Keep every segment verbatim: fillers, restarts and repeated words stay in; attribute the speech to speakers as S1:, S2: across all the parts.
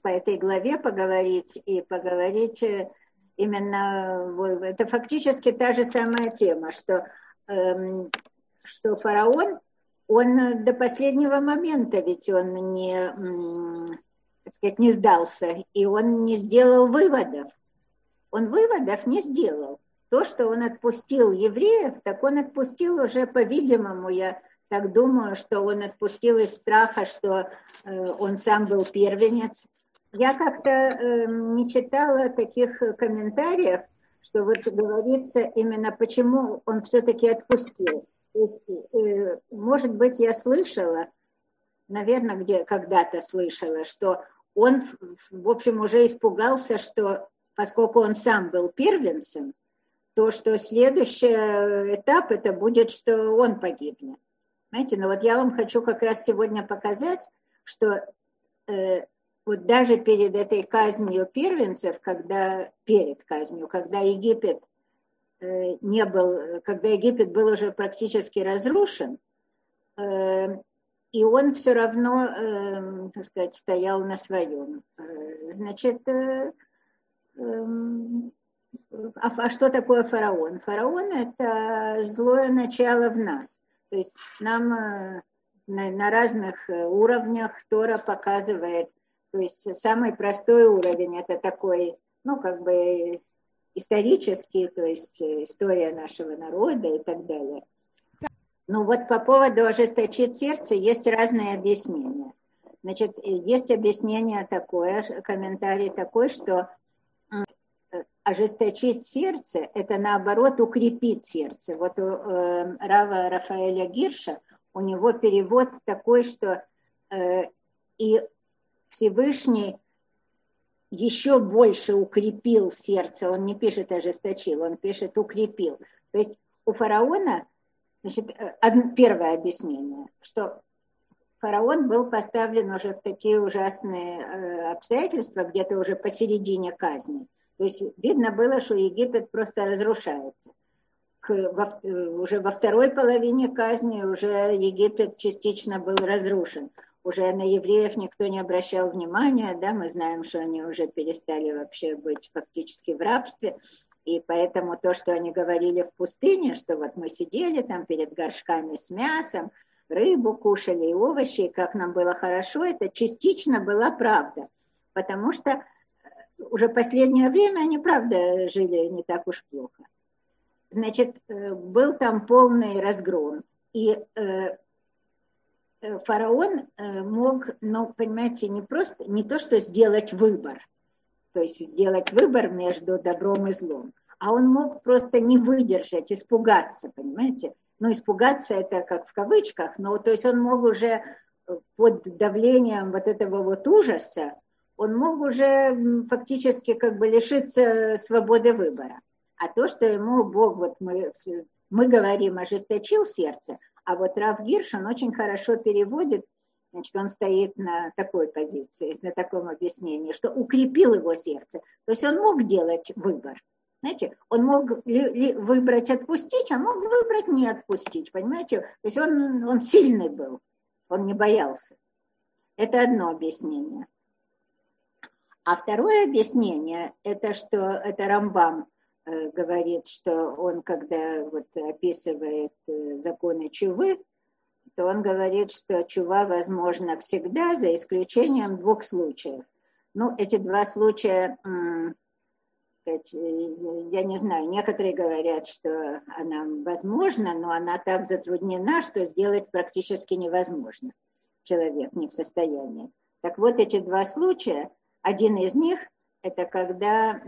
S1: по этой главе поговорить и поговорить именно, это фактически та же самая тема, что, эм, что фараон, он до последнего момента, ведь он не, так сказать, не сдался, и он не сделал выводов. Он выводов не сделал. То, что он отпустил евреев, так он отпустил уже, по-видимому, я так думаю, что он отпустил из страха, что э, он сам был первенец. Я как-то э, не читала таких комментариев, что вот говорится именно, почему он все-таки отпустил. То есть, э, может быть, я слышала, наверное, где когда-то слышала, что он, в общем, уже испугался, что поскольку он сам был первенцем, то, что следующий этап, это будет, что он погибнет. Знаете, но вот я вам хочу как раз сегодня показать, что э, вот даже перед этой казнью первенцев, когда, перед казнью, когда Египет э, не был, когда Египет был уже практически разрушен, э, и он все равно, э, так сказать, стоял на своем. Э, значит, э, э, а, а что такое фараон? Фараон – это злое начало в нас. То есть нам на, на разных уровнях Тора показывает, то есть самый простой уровень – это такой, ну, как бы исторический, то есть история нашего народа и так далее. Ну вот по поводу ожесточить сердце есть разные объяснения. Значит, есть объяснение такое, комментарий такой, что ожесточить сердце – это наоборот укрепить сердце. Вот у э, Рава Рафаэля Гирша, у него перевод такой, что э, и Всевышний еще больше укрепил сердце. Он не пишет ожесточил, он пишет укрепил. То есть у фараона, значит, первое объяснение, что фараон был поставлен уже в такие ужасные э, обстоятельства, где-то уже посередине казни. То есть видно было, что Египет просто разрушается. К, во, уже во второй половине казни уже Египет частично был разрушен. Уже на евреев никто не обращал внимания, да, мы знаем, что они уже перестали вообще быть фактически в рабстве. И поэтому то, что они говорили в пустыне, что вот мы сидели там перед горшками с мясом, рыбу кушали и овощи, и как нам было хорошо, это частично была правда. Потому что уже последнее время они, правда, жили не так уж плохо. Значит, был там полный разгром. И э, фараон мог, ну, понимаете, не просто, не то, что сделать выбор, то есть сделать выбор между добром и злом, а он мог просто не выдержать, испугаться, понимаете? Ну, испугаться это как в кавычках, но то есть он мог уже под давлением вот этого вот ужаса, он мог уже фактически как бы лишиться свободы выбора. А то, что ему Бог, вот мы, мы говорим, ожесточил сердце, а вот Рав Гирш, он очень хорошо переводит, значит, он стоит на такой позиции, на таком объяснении, что укрепил его сердце. То есть он мог делать выбор. Знаете, он мог ли, ли выбрать отпустить, а мог выбрать не отпустить, понимаете? То есть он, он сильный был, он не боялся. Это одно объяснение. А второе объяснение, это что, это Рамбам э, говорит, что он, когда вот описывает э, законы чувы, то он говорит, что чува возможна всегда, за исключением двух случаев. Ну, эти два случая, м- я не знаю, некоторые говорят, что она возможна, но она так затруднена, что сделать практически невозможно. Человек не в состоянии. Так вот, эти два случая, один из них, это когда,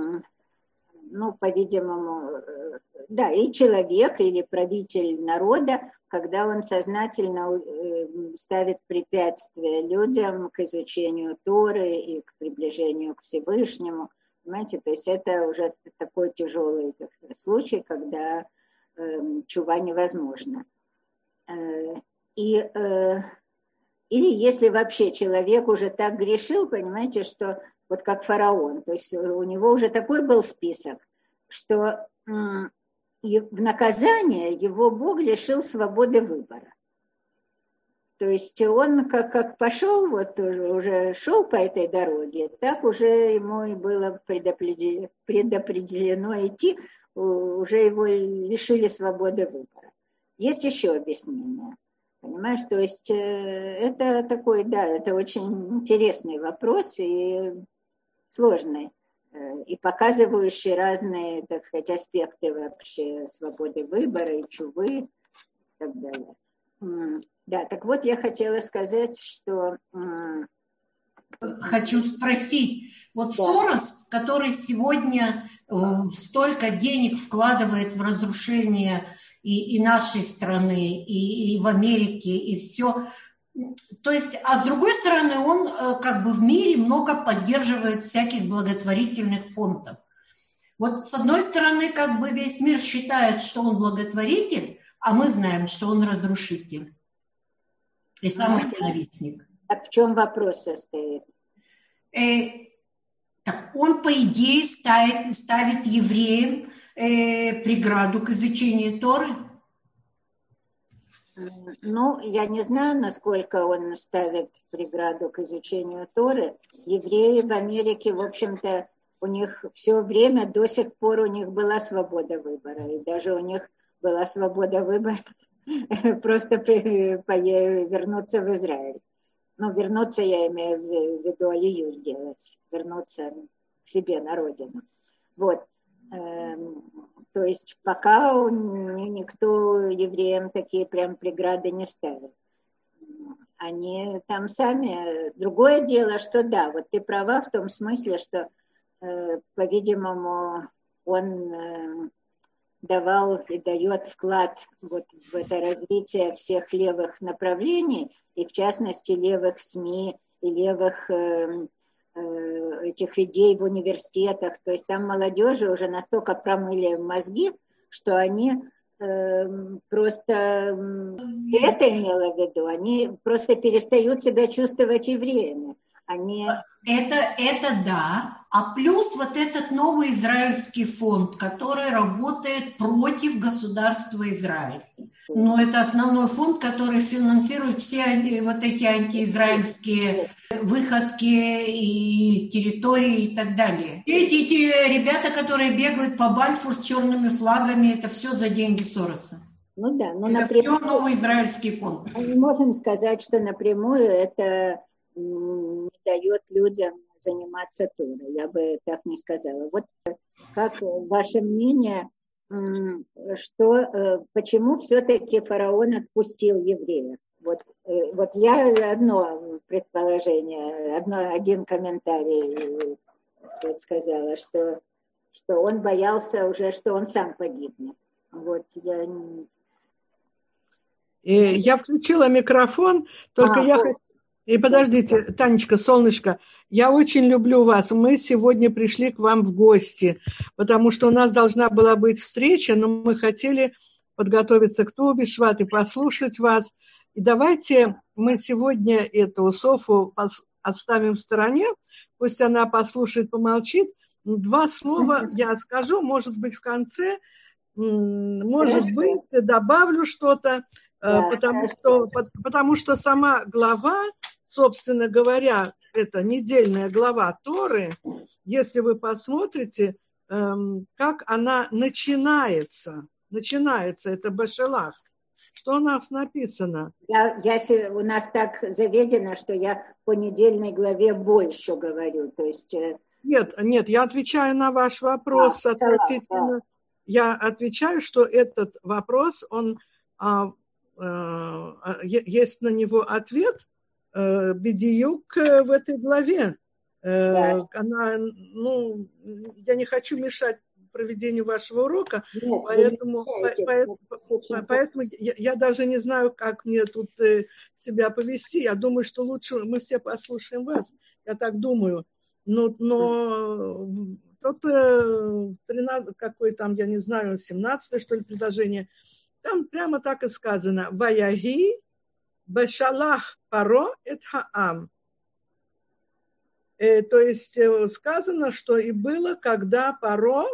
S1: ну, по-видимому, да, и человек, или правитель народа, когда он сознательно ставит препятствия людям к изучению Торы и к приближению к Всевышнему. Понимаете, то есть это уже такой тяжелый случай, когда э, чува невозможна. Э, и, э, или если вообще человек уже так грешил, понимаете, что вот как фараон, то есть у него уже такой был список, что э, и в наказание его Бог лишил свободы выбора. То есть он как, как пошел, вот уже, уже шел по этой дороге, так уже ему и было предопределено, предопределено идти, уже его лишили свободы выбора. Есть еще объяснение. Понимаешь, то есть это такой, да, это очень интересный вопрос и сложный, и показывающий разные, так сказать, аспекты вообще свободы выбора и чувы и так далее. Да, так вот я хотела сказать, что...
S2: Хочу спросить, вот да. Сорос, который сегодня столько денег вкладывает в разрушение и, и нашей страны, и, и в Америке, и все... То есть, а с другой стороны, он как бы в мире много поддерживает всяких благотворительных фондов. Вот с одной стороны, как бы весь мир считает, что он благотворитель, а мы знаем, что он разрушитель и самый ненавистник.
S1: А в чем вопрос состоит?
S2: Э, так он, по идее, ставит, ставит евреям э, преграду к изучению Торы.
S1: Ну, я не знаю, насколько он ставит преграду к изучению Торы. Евреи в Америке, в общем-то, у них все время, до сих пор у них была свобода выбора. И даже у них была свобода выбора просто вернуться в Израиль. Ну, вернуться, я имею в виду алию сделать, вернуться к себе на родину. Вот. То есть пока никто евреям такие прям преграды не ставит. Они там сами... Другое дело, что да, вот ты права в том смысле, что, по-видимому, он давал и дает вклад вот в это развитие всех левых направлений, и в частности левых СМИ, и левых э, э, этих идей в университетах. То есть там молодежи уже настолько промыли мозги, что они э, просто, это имела в виду, они просто перестают себя чувствовать евреями. Они...
S2: Это, это да. А плюс вот этот новый израильский фонд, который работает против государства Израиль. Но это основной фонд, который финансирует все вот эти антиизраильские выходки и территории и так далее. Эти, эти ребята, которые бегают по Бальфур с черными флагами, это все за деньги Сороса.
S1: Ну да, но
S2: это
S1: напрямую,
S2: все новый израильский фонд.
S1: Мы не можем сказать, что напрямую это не дает людям заниматься Торой. Я бы так не сказала. Вот как ваше мнение, что, почему все-таки фараон отпустил евреев? Вот, вот я одно предположение, одно, один комментарий сказала, что, что он боялся уже, что он сам погибнет. Вот я...
S3: Я включила микрофон, только а, я хочу... И подождите, Танечка, солнышко, я очень люблю вас. Мы сегодня пришли к вам в гости, потому что у нас должна была быть встреча, но мы хотели подготовиться к Ту б'Шват и послушать вас. И давайте мы сегодня эту Софу оставим в стороне, пусть она послушает, помолчит. Два слова я скажу, может быть, в конце, может быть, добавлю что-то, потому что, потому что сама глава, собственно говоря, это недельная глава Торы, если вы посмотрите, как она начинается, начинается, это Бешелах. Что у нас написано?
S1: Я, я, у нас так заведено, что я по недельной главе больше говорю. То есть...
S3: Нет, нет, я отвечаю на ваш вопрос а, относительно... Да. Я отвечаю, что этот вопрос, он... А, а, есть на него ответ а, бедиюк в этой главе. Да. Она, ну, я не хочу мешать проведению вашего урока, нет, поэтому, поэтому, поэтому я, я даже не знаю, как мне тут э, себя повести. Я думаю, что лучше мы все послушаем вас. Я так думаю. Но, но тот э, тринадцатый, какой там, я не знаю, семнадцатое, что ли, предложение, там прямо так и сказано. Ваяги бешалах паро эт хаам. Э, то есть э, сказано, что и было, когда Паро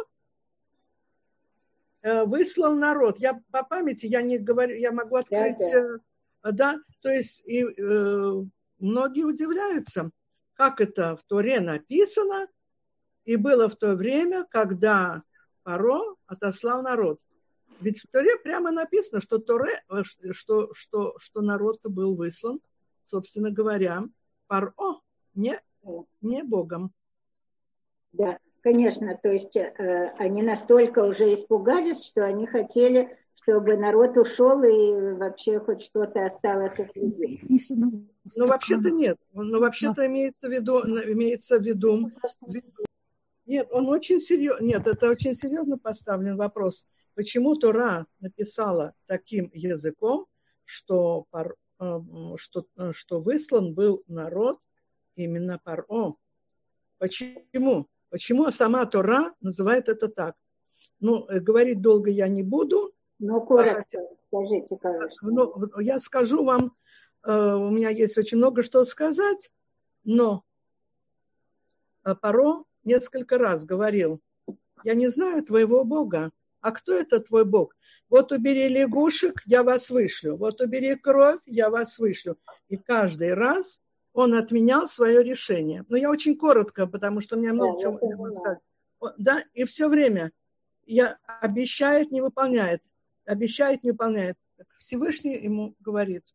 S3: выслал народ. Я по памяти, я не говорю, я могу открыть, да, да. да. То есть и, э, многие удивляются, как это в Торе написано, и было в то время, когда Паро отослал народ. Ведь в Торе прямо написано, что, Торе, что, что, что народ был выслан, собственно говоря, Паро, не, не Богом.
S1: Да, конечно, то есть э, они настолько уже испугались, что они хотели, чтобы народ ушел и вообще хоть что-то осталось от людей.
S3: Ну, вообще-то нет. Ну, вообще-то имеется в виду, имеется в виду... Нет, он очень серьезно... Нет, это очень серьезно поставлен вопрос. Почему Тора написала таким языком, что, что, что выслан был народ именно Паро? Почему? Почему сама Тора называет это так? Ну, говорить долго я не буду.
S1: Ну, коротко, скажите, конечно.
S3: Ну, я скажу вам, у меня есть очень много что сказать, но Паро несколько раз говорил: я не знаю твоего Бога. А кто это твой Бог? Вот убери лягушек, я вас вышлю. Вот убери кровь, я вас вышлю. И каждый раз он отменял свое решение. Но я очень коротко, потому что у меня много да, чего сказать. Да, и все время я обещает, не выполняет. Обещает, не выполняет. Всевышний ему говорит: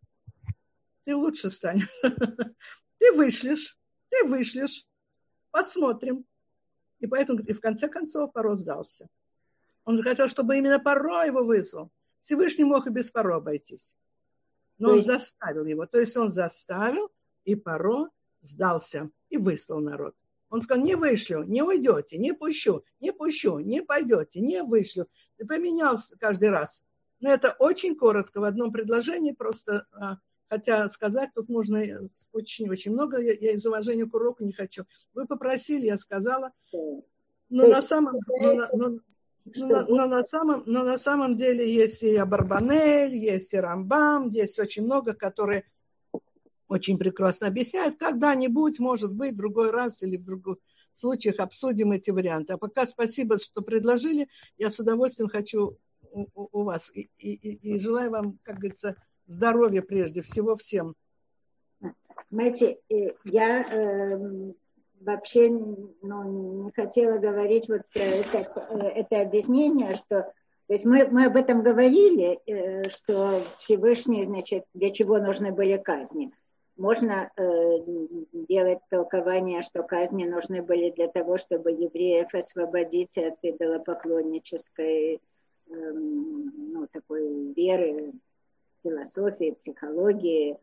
S3: ты лучше станешь. Ты вышлешь, ты вышлешь. Посмотрим. И поэтому и в конце концов Паро сдался. Он же хотел, чтобы именно Паро его вызвал. Всевышний мог и без Паро обойтись. Но он заставил его. То есть он заставил, и Паро сдался и выслал народ. Он сказал: не вышлю, не уйдете, не пущу, не пущу, не пойдете, не вышлю. И поменял каждый раз. Но это очень коротко, в одном предложении просто... Хотя сказать тут можно очень-очень много. Я, я из уважения к уроку не хочу. Вы попросили, я сказала. Но на самом... Но, но, но, но, на самом, но на самом деле есть и Абарбанель, есть и Рамбам, есть очень много, которые очень прекрасно объясняют. Когда-нибудь, может быть, в другой раз или в других случаях обсудим эти варианты. А пока спасибо, что предложили. Я с удовольствием хочу у, у вас. И, и, и желаю вам, как говорится, здоровья прежде всего всем.
S1: Знаете, я э, вообще ну, не хотела говорить вот это, это объяснение, что то есть мы, мы об этом говорили, э, что Всевышний, значит, для чего нужны были казни. Можно э, делать толкование, что казни нужны были для того, чтобы евреев освободить от идолопоклоннической э, ну, такой веры, философии, психологии,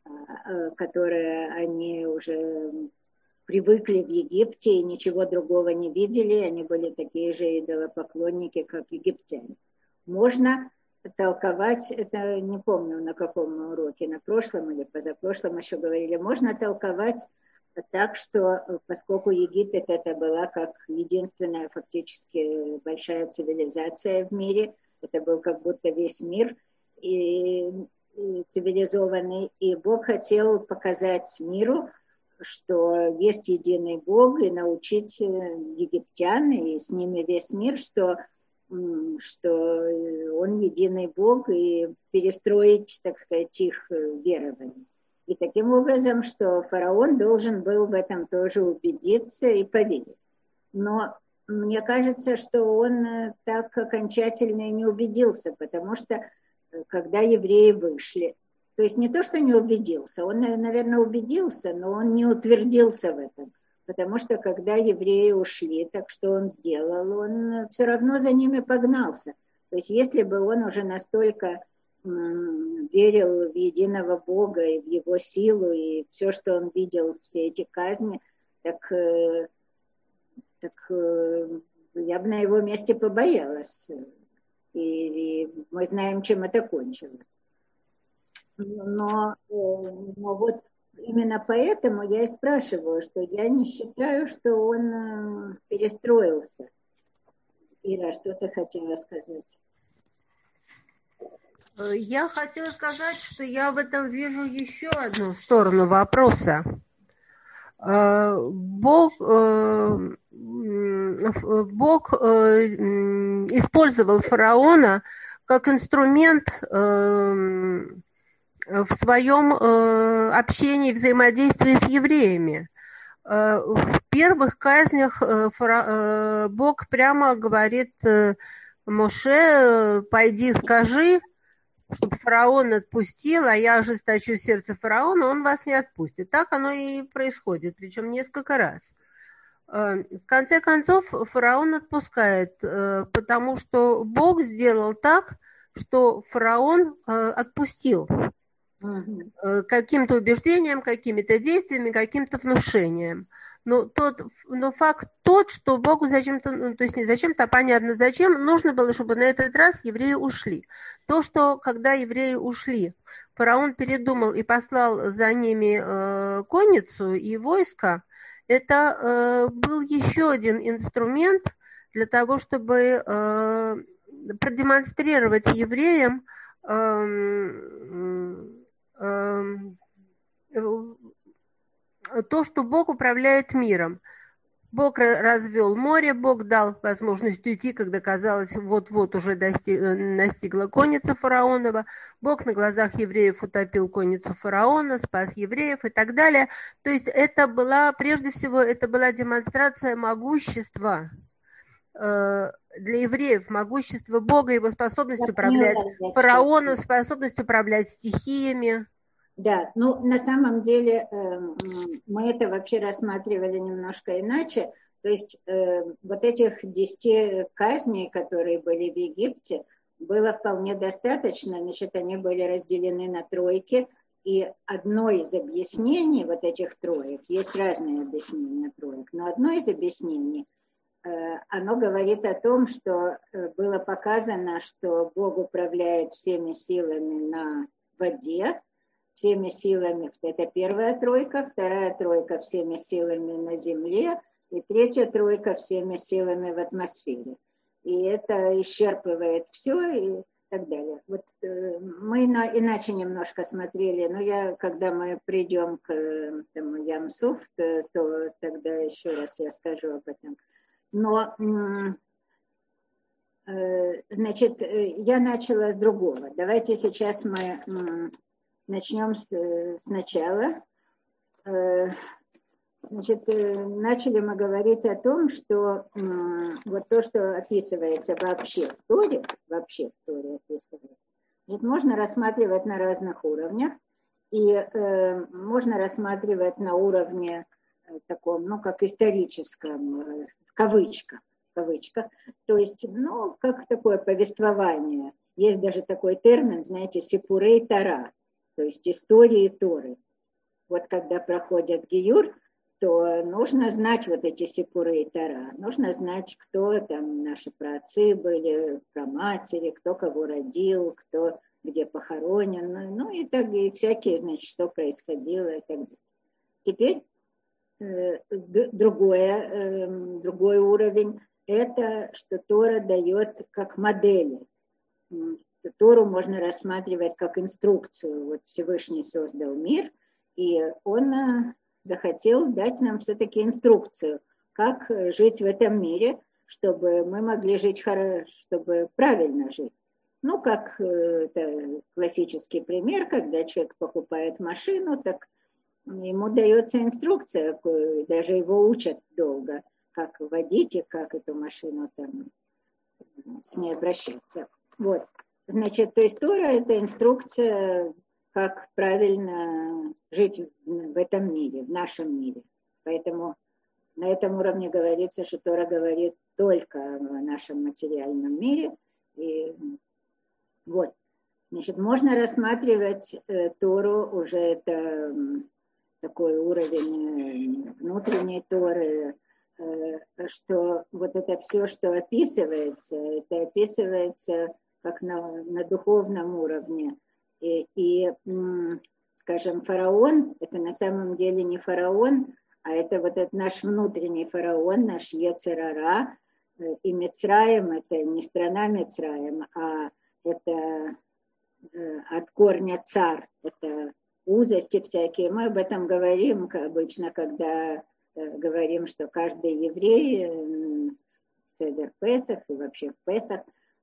S1: которые они уже привыкли в Египте и ничего другого не видели, они были такие же идолопоклонники, как египтяне. Можно толковать, это не помню на каком уроке, на прошлом или позапрошлом еще говорили, можно толковать так, что поскольку Египет это была как единственная фактически большая цивилизация в мире, это был как будто весь мир, и, и цивилизованный, и Бог хотел показать миру, что есть единый Бог, и научить египтян, и с ними весь мир, что, что Он единый Бог, и перестроить, так сказать, их верование. И таким образом, что фараон должен был в этом тоже убедиться и поверить. Но мне кажется, что он так окончательно и не убедился, потому что когда евреи вышли, то есть не то, что не убедился, он, наверное, убедился, но он не утвердился в этом, потому что когда евреи ушли, так что он сделал, он все равно за ними погнался. То есть если бы он уже настолько м, верил в единого Бога и в его силу, и все, что он видел, все эти казни, так, э, так э, я бы на его месте побоялась. И, и мы знаем, чем это кончилось. Но, но вот именно поэтому я и спрашиваю, что я не считаю, что он перестроился. Ира, что ты хотела сказать?
S4: Я хотела сказать, что я в этом вижу еще одну сторону вопроса. Бог, Бог использовал фараона как инструмент в своем э, общении, взаимодействии с евреями. Э, в первых казнях э, фара, э, Бог прямо говорит э, Моше: пойди скажи, чтобы фараон отпустил, а я ожесточу сердце фараона, он вас не отпустит. Так оно и происходит, причем несколько раз. В конце концов, фараон отпускает, потому что Бог сделал так, что фараон отпустил угу. каким-то убеждением, какими-то действиями, каким-то внушением. Но, тот, но факт тот, что Богу зачем-то, ну, то есть не зачем-то, а понятно зачем, нужно было, чтобы на этот раз евреи ушли. То, что когда евреи ушли, фараон передумал и послал за ними э, конницу и войско, это э, был еще один инструмент для того, чтобы э, продемонстрировать евреям э, э, э, то, что Бог управляет миром. Бог развел море, Бог дал возможность уйти, когда казалось, вот-вот уже достиг, настигла конница фараонова. Бог на глазах евреев утопил конницу фараона, спас евреев и так далее. То есть это была, прежде всего, это была демонстрация могущества э, для евреев, могущества Бога, его способность Я управлять поняла, фараоном, способность управлять стихиями.
S1: Да, ну на самом деле э, мы это вообще рассматривали немножко иначе. То есть э, вот этих десяти казней, которые были в Египте, было вполне достаточно. Значит, они были разделены на тройки. И одно из объяснений вот этих троек, есть разные объяснения троек, но одно из объяснений, э, оно говорит о том, что э, было показано, что Бог управляет всеми силами на воде, всеми силами, это первая тройка, вторая тройка всеми силами на земле, и третья тройка всеми силами в атмосфере. И это исчерпывает все и так далее. Вот э, мы на, иначе немножко смотрели, но я, когда мы придем к тому Ям-Суф, то, то тогда еще раз я скажу об этом. Но, э, значит, я начала с другого. Давайте сейчас мы... Э, Начнем с, сначала. Значит, начали мы говорить о том, что вот то, что описывается вообще в Торе, вообще в Торе описывается, значит, можно рассматривать на разных уровнях, и э, можно рассматривать на уровне таком, ну, как историческом, в кавычках, в кавычках, то есть, ну, как такое повествование. Есть даже такой термин, знаете, сипурей Тора, то есть истории Торы. Вот когда проходят гиюр, то нужно знать вот эти сипуры и Тора. Нужно знать, кто там наши праотцы были, праматери, кто кого родил, кто где похоронен, ну и так и всякие, значит, что происходило и так далее. Теперь э, другое, э, другой уровень, это что Тора дает как модели. Тору можно рассматривать как инструкцию. Вот Всевышний создал мир, и он захотел дать нам все-таки инструкцию, как жить в этом мире, чтобы мы могли жить хорошо, чтобы правильно жить. Ну, как это классический пример, когда человек покупает машину, так ему дается инструкция, даже его учат долго, как водить и как эту машину там с ней обращаться. Вот. Значит, то есть Тора – это инструкция, как правильно жить в этом мире, в нашем мире. Поэтому на этом уровне говорится, что Тора говорит только о нашем материальном мире. И вот, значит, можно рассматривать э, Тору, уже это такой уровень внутренней Торы, э, что вот это все, что описывается, это описывается как на, на духовном уровне. И, и, скажем, фараон, это на самом деле не фараон, а это вот этот наш внутренний фараон, наш Йецер ара. И Мицраим, это не страна Мицраим, а это от корня цар, это узости всякие. Мы об этом говорим обычно, когда говорим, что каждый еврей в Седер Песах и вообще в Песах,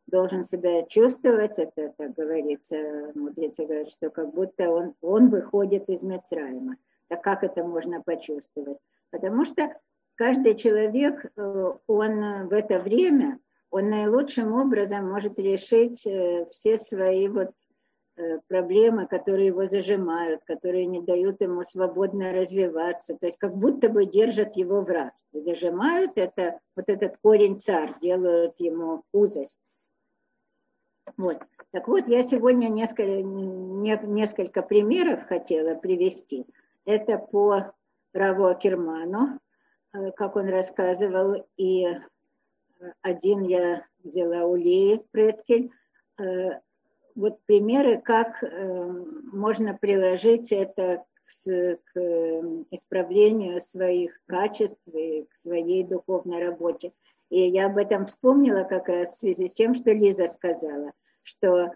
S1: должен себя чувствовать, это, так говорится, мудрецы говорят, что как будто он, он выходит из Мицраима. Так как это можно почувствовать? Потому что каждый человек, он в это время, он наилучшим образом может решить все свои вот проблемы, которые его зажимают, которые не дают ему свободно развиваться, то есть как будто бы держат его в рабстве. Зажимают это, вот этот корень царь, делают ему узость. Вот. Так вот, я сегодня несколько, несколько примеров хотела привести. Это по Раву Акерману, как он рассказывал, и один я взяла у Лии Преткель. Вот примеры, как можно приложить это к, к исправлению своих качеств и к своей духовной работе. И я об этом вспомнила как раз в связи с тем, что Лиза сказала, что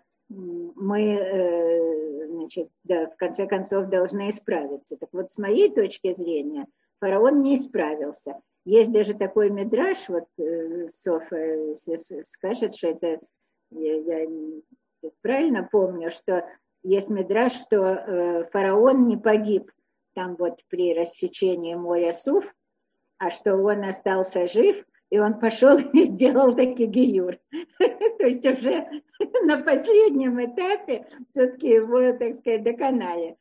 S1: мы, значит, да, в конце концов должны исправиться. Так вот, с моей точки зрения, фараон не исправился. Есть даже такой мидраш, вот Софа, если скажет, что это, я, я правильно помню, что есть мидраш, что фараон не погиб там вот при рассечении моря Суф, а что он остался жив, и он пошел и сделал таки гиюр. То есть уже на последнем этапе все-таки его, так сказать, доконали.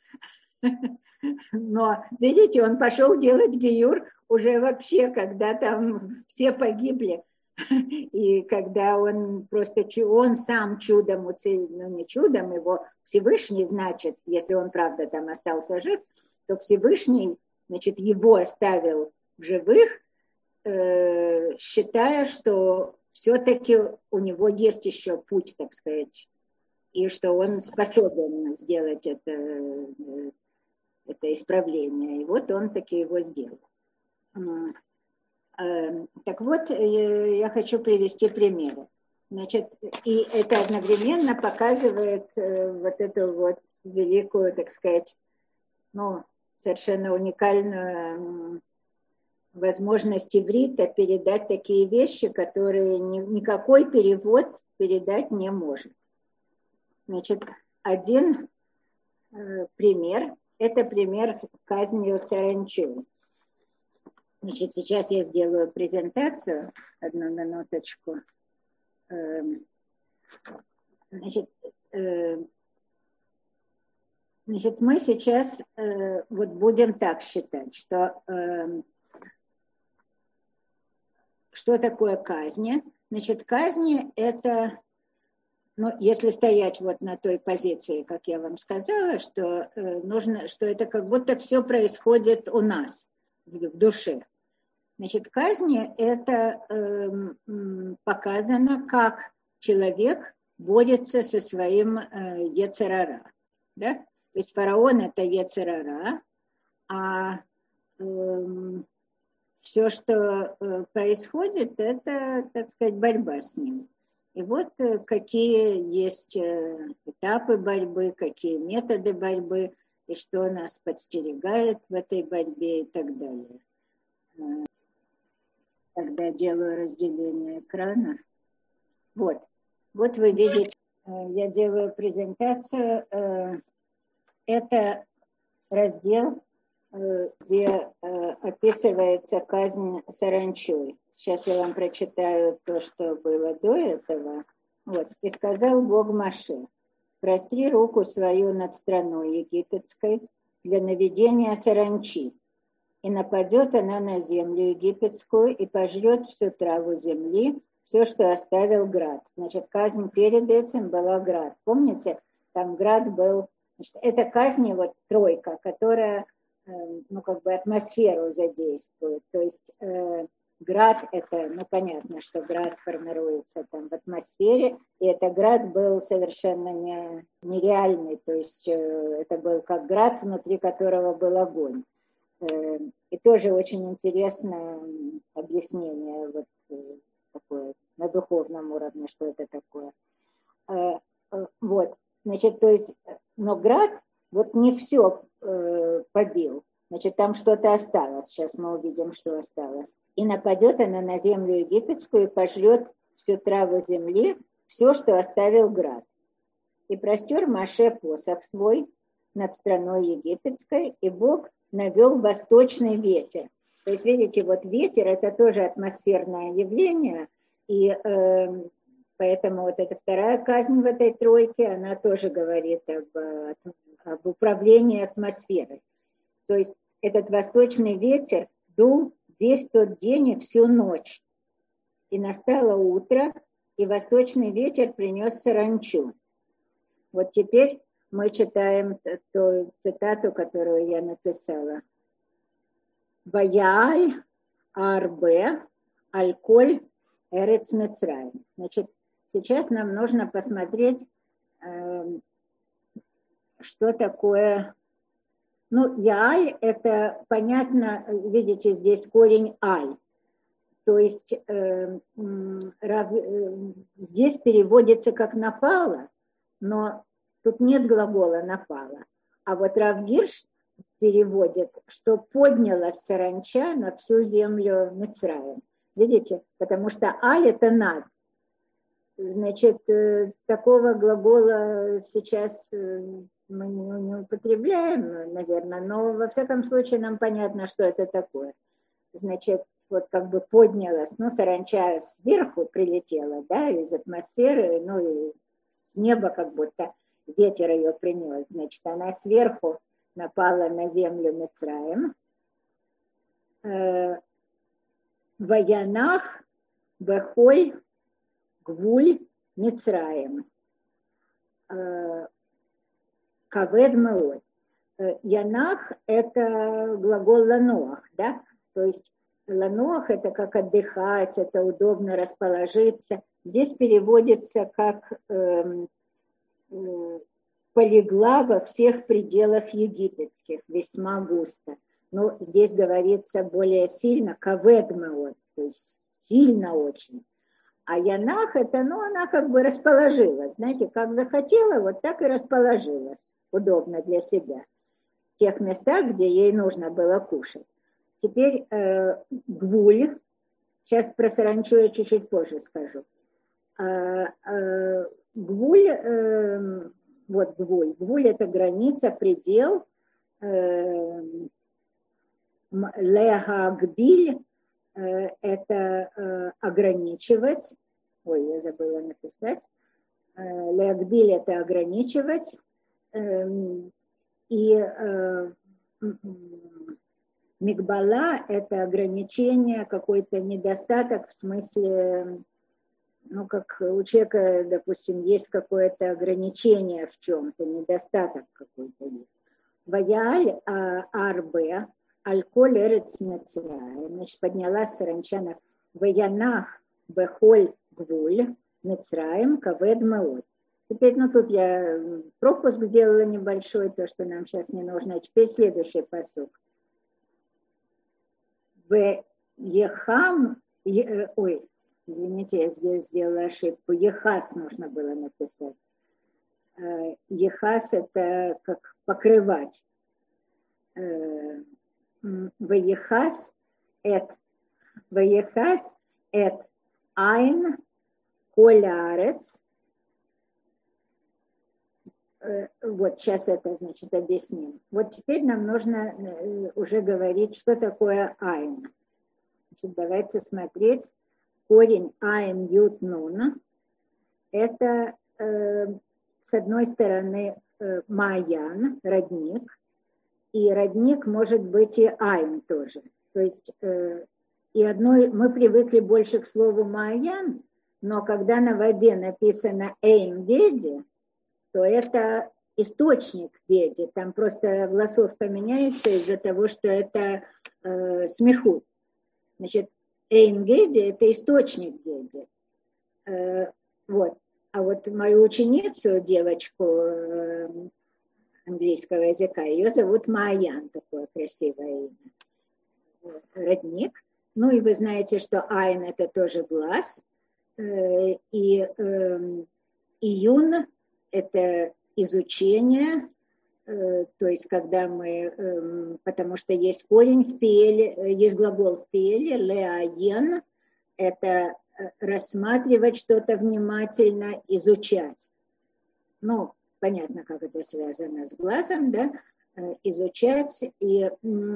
S1: Но, видите, он пошел делать гиюр уже вообще, когда там все погибли. И когда он просто, он сам чудом, ну не чудом, его Всевышний, значит, если он правда там остался жив, то Всевышний, значит, его оставил в живых, э, считая, что все-таки у него есть еще путь, так сказать, и что он способен сделать это, это исправление. И вот он таки его сделал. Так вот, я хочу привести примеры. Значит, и это одновременно показывает вот эту вот великую, так сказать, ну, совершенно уникальную возможность иврита передать такие вещи, которые ни, никакой перевод передать не может. Значит, один э, пример, это пример казни саранчи. Значит, сейчас я сделаю презентацию, одну минуточку. Значит, значит мы сейчас вот будем так считать, что что такое казни? Значит, казни это, ну, если стоять вот на той позиции, как я вам сказала, что нужно, что это как будто все происходит у нас в душе. Значит, казни это э, показано, как человек борется со своим э, йецер ара. Да? То есть фараон это йецер ара, а э, все, что э, происходит, это, так сказать, борьба с ним. И вот э, какие есть э, этапы борьбы, какие методы борьбы, и что нас подстерегает в этой борьбе и так далее. Когда делаю разделение экранов. Вот. Вот вы видите, я делаю презентацию. Это раздел, где описывается казнь саранчой. Сейчас я вам прочитаю то, что было до этого. Вот. «И сказал Бог Моше: простри руку свою над страной египетской для наведения саранчи. И нападет она на землю египетскую и пожрет всю траву земли, все, что оставил град». Значит, казнь перед этим была град. Помните, там град был... Значит, это казнь, вот тройка, которая, э, ну, как бы атмосферу задействует. То есть э, град это, ну, понятно, что град формируется там в атмосфере, и это град был совершенно не, нереальный. То есть э, это был как град, внутри которого был огонь. И тоже очень интересное объяснение вот такое на духовном уровне, что это такое. Вот, значит, то есть, но град вот не все побил, значит, там что-то осталось, сейчас мы увидим, что осталось. И нападет она на землю египетскую и пожрет всю траву земли, все, что оставил град. И простер Моше посох свой над страной египетской, и Бог навел восточный ветер. То есть, видите, вот ветер – это тоже атмосферное явление, и э, поэтому вот эта вторая казнь в этой тройке, она тоже говорит об, об управлении атмосферой. То есть этот восточный ветер дул весь тот день и всю ночь. И настало утро, и восточный ветер принес саранчу. Вот теперь мы читаем ту цитату, которую я написала. Ваяй арбе аль-коль эрец Мицраим. Значит, сейчас нам нужно посмотреть, э, что такое... Ну, яй, это понятно, видите, здесь корень аль. То есть э, рав, э, здесь переводится как напало, но тут нет глагола напало. А вот Рав Гирш переводит, что поднялась саранча на всю землю Мицраим. Видите? Потому что аль это над. Значит, э, такого глагола сейчас э, мы не, не употребляем, наверное, но во всяком случае нам понятно, что это такое. Значит, вот как бы поднялась, ну, саранча сверху прилетела, да, из атмосферы, ну, и с неба как будто ветер ее принес. Значит, она сверху напала на землю Мицраим. Ваянах бехоль гвуль Мицраим. Кавед меот. Янах – это глагол ланоах, да, то есть ланоах – это как отдыхать, это удобно расположиться. Здесь переводится как э, э, полегла во всех пределах египетских, весьма густо. Но здесь говорится более сильно кавед меот, то есть сильно очень. А янах – это, ну, она как бы расположилась, знаете, как захотела, вот так и расположилась, удобно для себя. В тех местах, где ей нужно было кушать. Теперь э, гвуль, сейчас про саранчу я чуть-чуть позже скажу. Э, э, гвуль, э, вот гвуль, гвуль это граница, предел, э, легагбиль, э, это э, ограничивать, ой, я забыла написать, э, легагбиль это ограничивать, э, и э, мигбала – это ограничение, какой-то недостаток, в смысле, ну, как у человека, допустим, есть какое-то ограничение в чем-то, недостаток какой-то есть. Ваяль арбе, аль-коль эрец Мицраим, значит, поднялась саранча на ваянах бехоль гвуль Мицраим кавед меот. Теперь, ну, тут я пропуск сделала небольшой, то, что нам сейчас не нужно. Теперь следующий пасук. В Ехам, е, ой, извините, я здесь сделала ошибку. Ехас нужно было написать. Ехас это как покрывать. В Ехас эт, в Ехас эт айн колярец. Вот сейчас это, значит, объясним. Вот теперь нам нужно уже говорить, что такое айн. Значит, давайте смотреть. Корень айн ют нун. Это, э, с одной стороны, э, маян, родник. И родник может быть и айн тоже. То есть э, и одной, мы привыкли больше к слову маян, но когда на воде написано эйн веди, то это источник веди. Там просто голосов поменяется из-за того, что это э, смехут. Значит, эйн веди – это источник веди. Э, вот. А вот мою ученицу, девочку э, английского языка, ее зовут Маян, такое красивое имя. Родник. Ну и вы знаете, что айн – это тоже глаз. Э, и э, июн – это изучение, э, то есть когда мы, э, потому что есть корень в пиэле, есть глагол в пиэле, леаен, это рассматривать что-то внимательно, изучать. Ну, понятно, как это связано с глазом, да, изучать и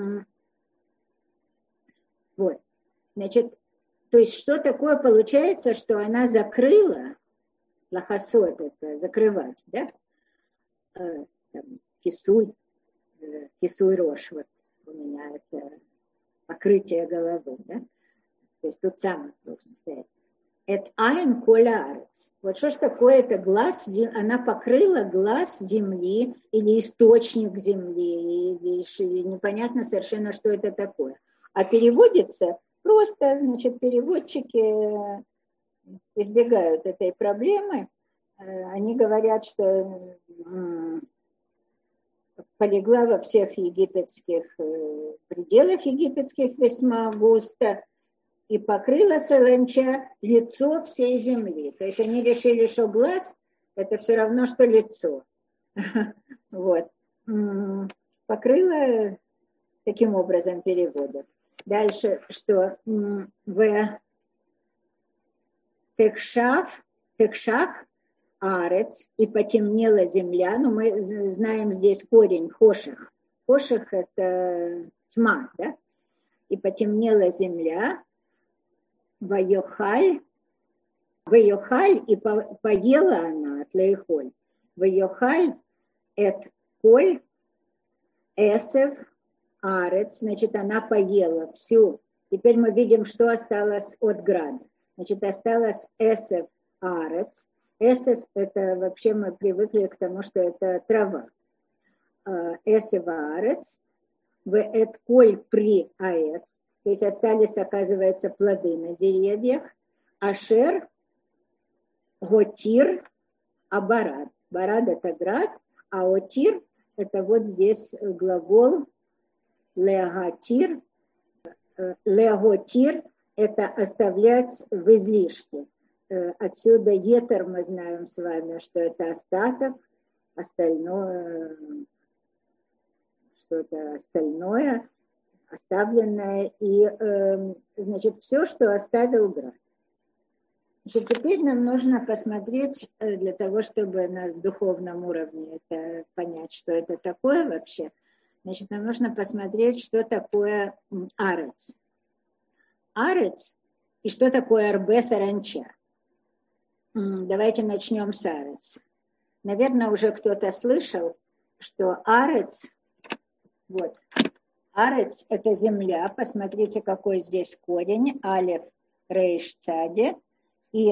S1: вот, значит, то есть что такое получается, что она закрыла, лахасот это закрывать, да, там, кисуй, кисуй рожь, вот у меня это покрытие головы, да, то есть тут сам должен стоять. Это айн коля арец. Вот что ж такое это глаз, она покрыла глаз земли или источник земли, или, или непонятно совершенно, что это такое. А переводится просто, значит, переводчики избегают этой проблемы. Они говорят, что полегла во всех египетских пределах египетских весьма густо, и покрыла саранча лицо всей земли. То есть они решили, что глаз – это все равно, что лицо. Вот. Покрыла таким образом переводов. Дальше, что в Техшах, Техшах арец, и потемнела земля. Ну, мы знаем здесь корень хоших. Хоших – это тьма, да? И потемнела земля. Вайохаль, Вайохаль, и по, поела она от Лейхоль. Вайохаль, это коль, эсев, арец, значит, она поела всю. Теперь мы видим, что осталось от града. Значит, осталось эсев, арец. Эсев, это вообще мы привыкли к тому, что это трава. Эсев, арец, в эт коль при аец. То есть остались, оказывается, плоды на деревьях. Ашер, готир, а барад. Барад – это град, а отир – это вот здесь глагол леагатир. Леаготир – это оставлять в излишке. Отсюда етер мы знаем с вами, что это остаток, остальное, что-то остальное – оставленное, и, э, значит, все, что оставил град. Значит, теперь нам нужно посмотреть, для того, чтобы на духовном уровне это понять, что это такое вообще, значит, нам нужно посмотреть, что такое арец. Арец и что такое арбе саранча. Давайте начнем с арец. Наверное, уже кто-то слышал, что арец, вот, арец – это земля. Посмотрите, какой здесь корень. Алеф, рейш, цаде. И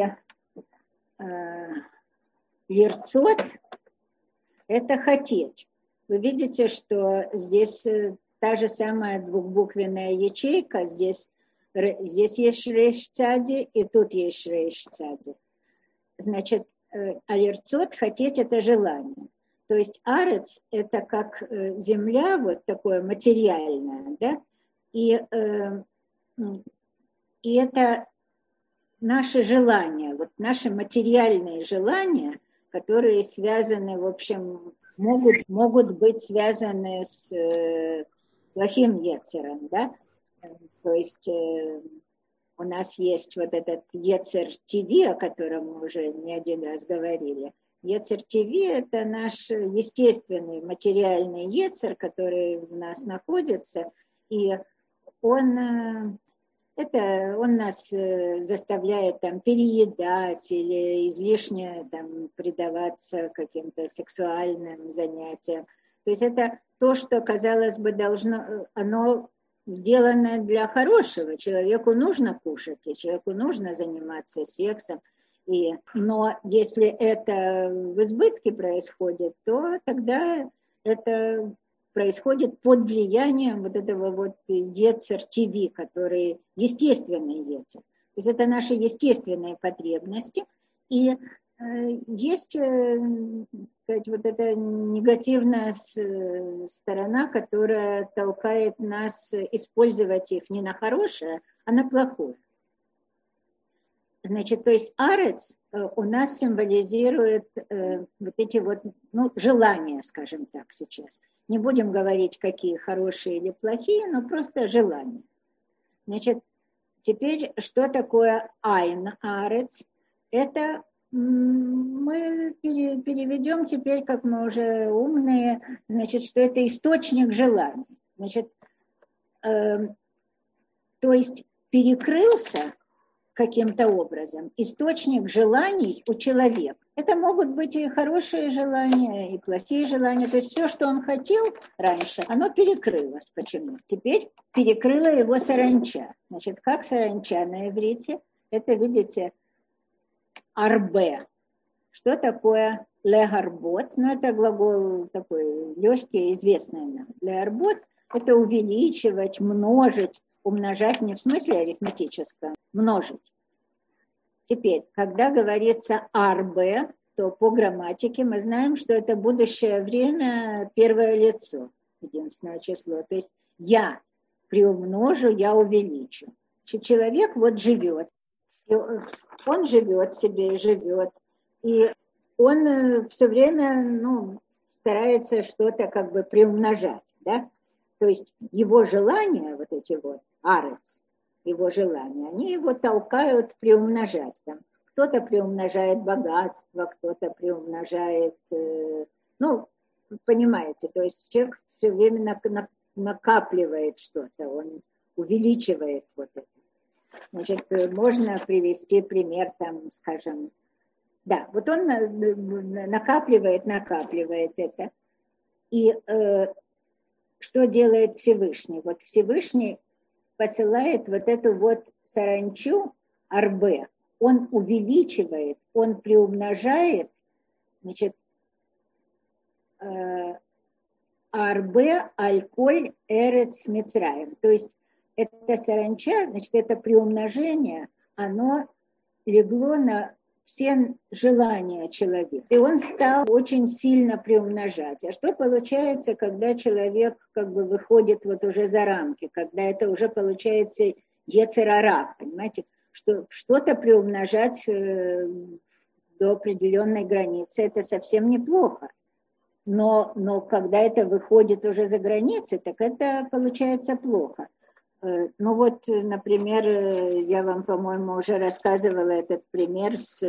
S1: э, лирцот – это хотеть. Вы видите, что здесь та же самая двухбуквенная ячейка. Здесь, здесь есть рейш, цаде, и тут есть рейш, цаде. Значит, э, алирцот – хотеть – это желание. То есть арец – это как земля, вот такое материальное, да, и, э, и это наши желания, вот наши материальные желания, которые связаны, в общем, могут, могут быть связаны с э, плохим ецером, да, то есть э, у нас есть вот этот ецер ТВ, о котором мы уже не один раз говорили. Ецер ТВ – это наш естественный материальный ецер, который в нас находится, и он, это, он нас заставляет там, переедать или излишне там, предаваться каким-то сексуальным занятиям. То есть это то, что, казалось бы, должно, оно сделано для хорошего. Человеку нужно кушать, и человеку нужно заниматься сексом. И, но если это в избытке происходит, то тогда это происходит под влиянием вот этого вот ецер ТВ, который естественный ецер. То есть это наши естественные потребности. И э, есть, э, сказать, вот эта негативная сторона, которая толкает нас использовать их не на хорошее, а на плохое. Значит, то есть арец у нас символизирует э, вот эти вот, ну, желания, скажем так, сейчас. Не будем говорить, какие хорошие или плохие, но просто желания. Значит, теперь, что такое айн арец? Это мы переведем теперь, как мы уже умные, значит, что это источник желаний. Значит, э, то есть перекрылся каким-то образом источник желаний у человека. Это могут быть и хорошие желания, и плохие желания. То есть все, что он хотел раньше, оно перекрылось. Почему? Теперь перекрыла его саранча. Значит, как саранча на иврите? Это, видите, арбе. Что такое легарбот? Ну, это глагол такой легкий, известный нам. Легарбот – это увеличивать, множить, умножать не в смысле арифметическом, множить. Теперь, когда говорится арбе, то по грамматике мы знаем, что это будущее время, первое лицо, единственное число. То есть я приумножу, я увеличу. Человек вот живет, он живет себе, живет, и он все время, ну, старается что-то как бы приумножать, да? То есть его желания, вот эти вот, арец, его желания, они его толкают приумножать. Там кто-то приумножает богатство, кто-то приумножает, э, ну, понимаете, то есть человек все время накапливает что-то, он увеличивает вот это. Значит, можно привести пример, там, скажем, да, вот он накапливает, накапливает это. И э, что делает Всевышний? Вот Всевышний посылает вот эту вот саранчу, арбе, он увеличивает, он приумножает, значит, э, арбе аль-коль эрец мицраим. То есть это саранча, значит, это приумножение, оно легло на все желания человека. И он стал очень сильно приумножать. А что получается, когда человек как бы выходит вот уже за рамки, когда это уже получается йецер ара, понимаете, что что-то приумножать э, до определенной границы, это совсем неплохо. Но, но когда это выходит уже за границы, так это получается плохо. Ну вот, например, я вам, по-моему, уже рассказывала этот пример с,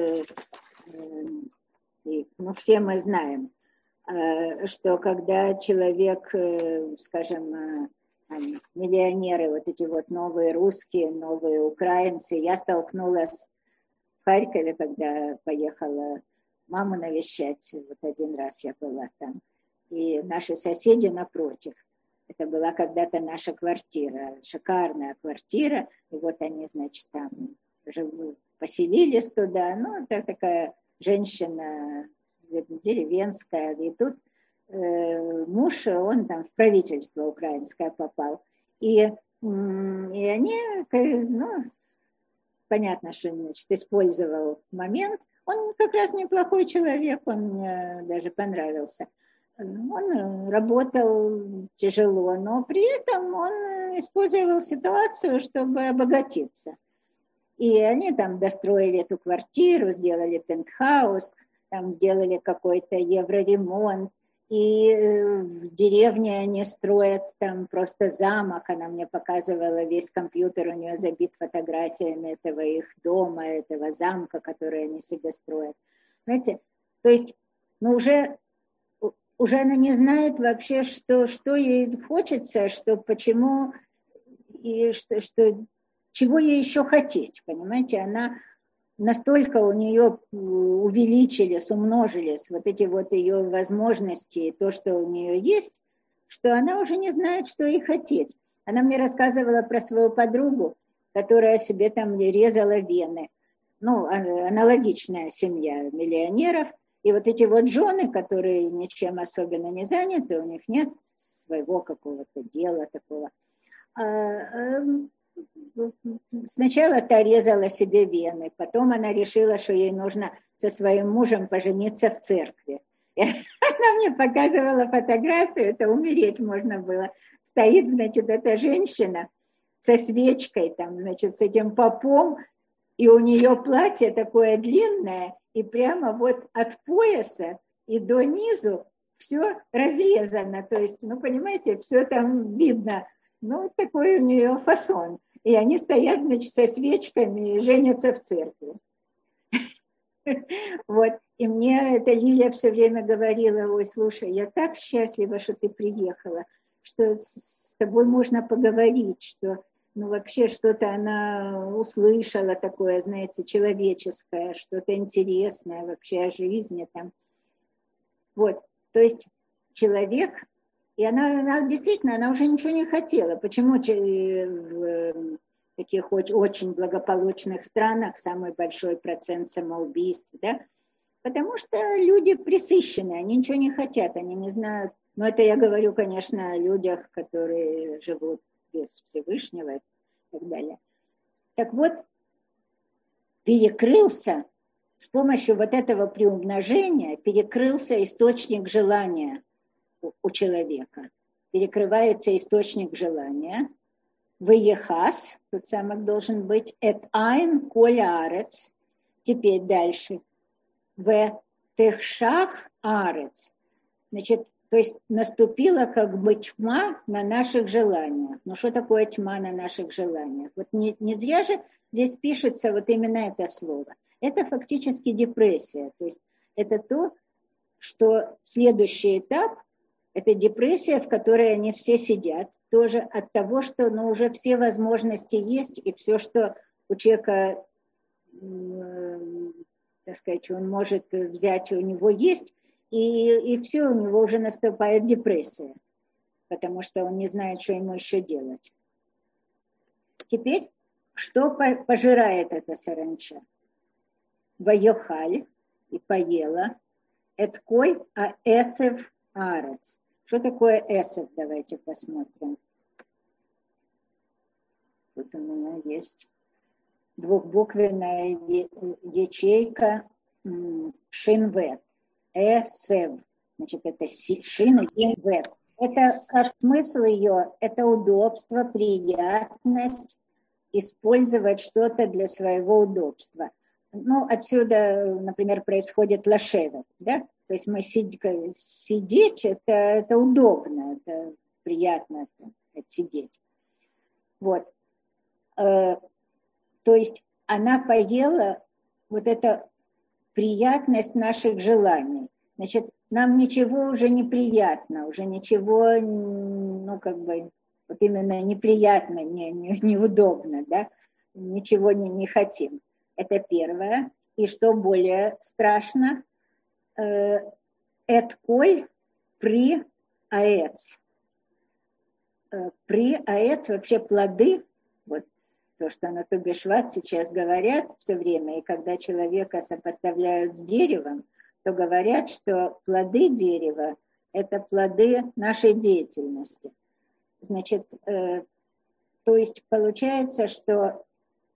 S1: ну, все мы знаем, что когда человек, скажем, миллионеры, вот эти вот новые русские, новые украинцы, я столкнулась в Харькове, когда поехала маму навещать, вот один раз я была там, и наши соседи напротив. Это была когда-то наша квартира, шикарная квартира. И вот они, значит, там живут, поселились туда. Ну, это такая женщина деревенская. И тут э, муж, он там в правительство украинское попал. И, и они, ну, понятно, что, значит, использовал момент. Он как раз неплохой человек, он мне даже понравился. Он работал тяжело, но при этом он использовал ситуацию, чтобы обогатиться. И они там достроили эту квартиру, сделали пентхаус, там сделали какой-то евроремонт. И в деревне они строят там просто замок. Она мне показывала, весь компьютер у нее забит фотографиями этого их дома, этого замка, который они себе строят. Знаете, то есть, ну уже... уже она не знает вообще, что, что ей хочется, что почему и что, что, чего ей еще хотеть, понимаете? Она настолько у нее увеличились, умножились вот эти вот ее возможности, то, что у нее есть, что она уже не знает, что ей хотеть. Она мне рассказывала про свою подругу, которая себе там резала вены. Ну, аналогичная семья миллионеров. И вот эти вот жены, которые ничем особенно не заняты, у них нет своего какого-то дела такого. Сначала та резала себе вены, потом она решила, что ей нужно со своим мужем пожениться в церкви. И она мне показывала фотографию, это умереть можно было. Стоит, значит, эта женщина со свечкой, там, значит, с этим попом, и у нее платье такое длинное, и прямо вот от пояса и до низу все разрезано. То есть, ну, понимаете, все там видно. Ну, такой у нее фасон. И они стоят, значит, со свечками и женятся в церкви. Вот. И мне эта Лилия все время говорила: ой, слушай, я так счастлива, что ты приехала, что с тобой можно поговорить, что ну, вообще что-то она услышала такое, знаете, человеческое, что-то интересное вообще о жизни там. Вот, то есть человек, и она, она действительно, она уже ничего не хотела. Почему в таких очень благополучных странах самый большой процент самоубийств, да? Потому что люди пресыщены, они ничего не хотят, они не знают. Но это я говорю, конечно, о людях, которые живут без Всевышнего и так далее. Так вот, перекрылся с помощью вот этого приумножения, перекрылся источник желания у, у человека. Перекрывается источник желания. Веехас, тут самый должен быть, эт айн коль арец. Теперь дальше. В техшах арец. Значит, то есть наступила как бы тьма на наших желаниях. Ну что такое тьма на наших желаниях? Вот не, не зря же здесь пишется вот именно это слово. Это фактически депрессия. То есть это то, что следующий этап, это депрессия, в которой они все сидят. Тоже от того, что ну, уже все возможности есть, и все, что у человека, э, так сказать, он может взять, у него есть, и, и все, у него уже наступает депрессия, потому что он не знает, что ему еще делать. Теперь, что пожирает эта саранча? Вайохаль, и поела, эткой а эсев арец. Что такое эсев? Давайте посмотрим. Тут у меня есть двухбуквенная ячейка шинвет. Эсев. Значит, это шин и вет. Это как смысл ее, это удобство, приятность, использовать что-то для своего удобства. Ну, отсюда, например, происходит лашевет, да? То есть мы сидеть, сидеть это, это удобно, это приятно, так сказать, сидеть. Вот. Э, то есть она поела вот эту приятность наших желаний. Значит, нам ничего уже не приятно, уже ничего, ну, как бы, вот именно неприятно, не, не, неудобно, да? Ничего не, не хотим. Это первое. И что более страшно, эткой при аэц. При аэц вообще плоды, вот то, что на Тубишват сейчас говорят все время, и когда человека сопоставляют с деревом, то говорят, что плоды дерева – это плоды нашей деятельности. Значит, э, то есть получается, что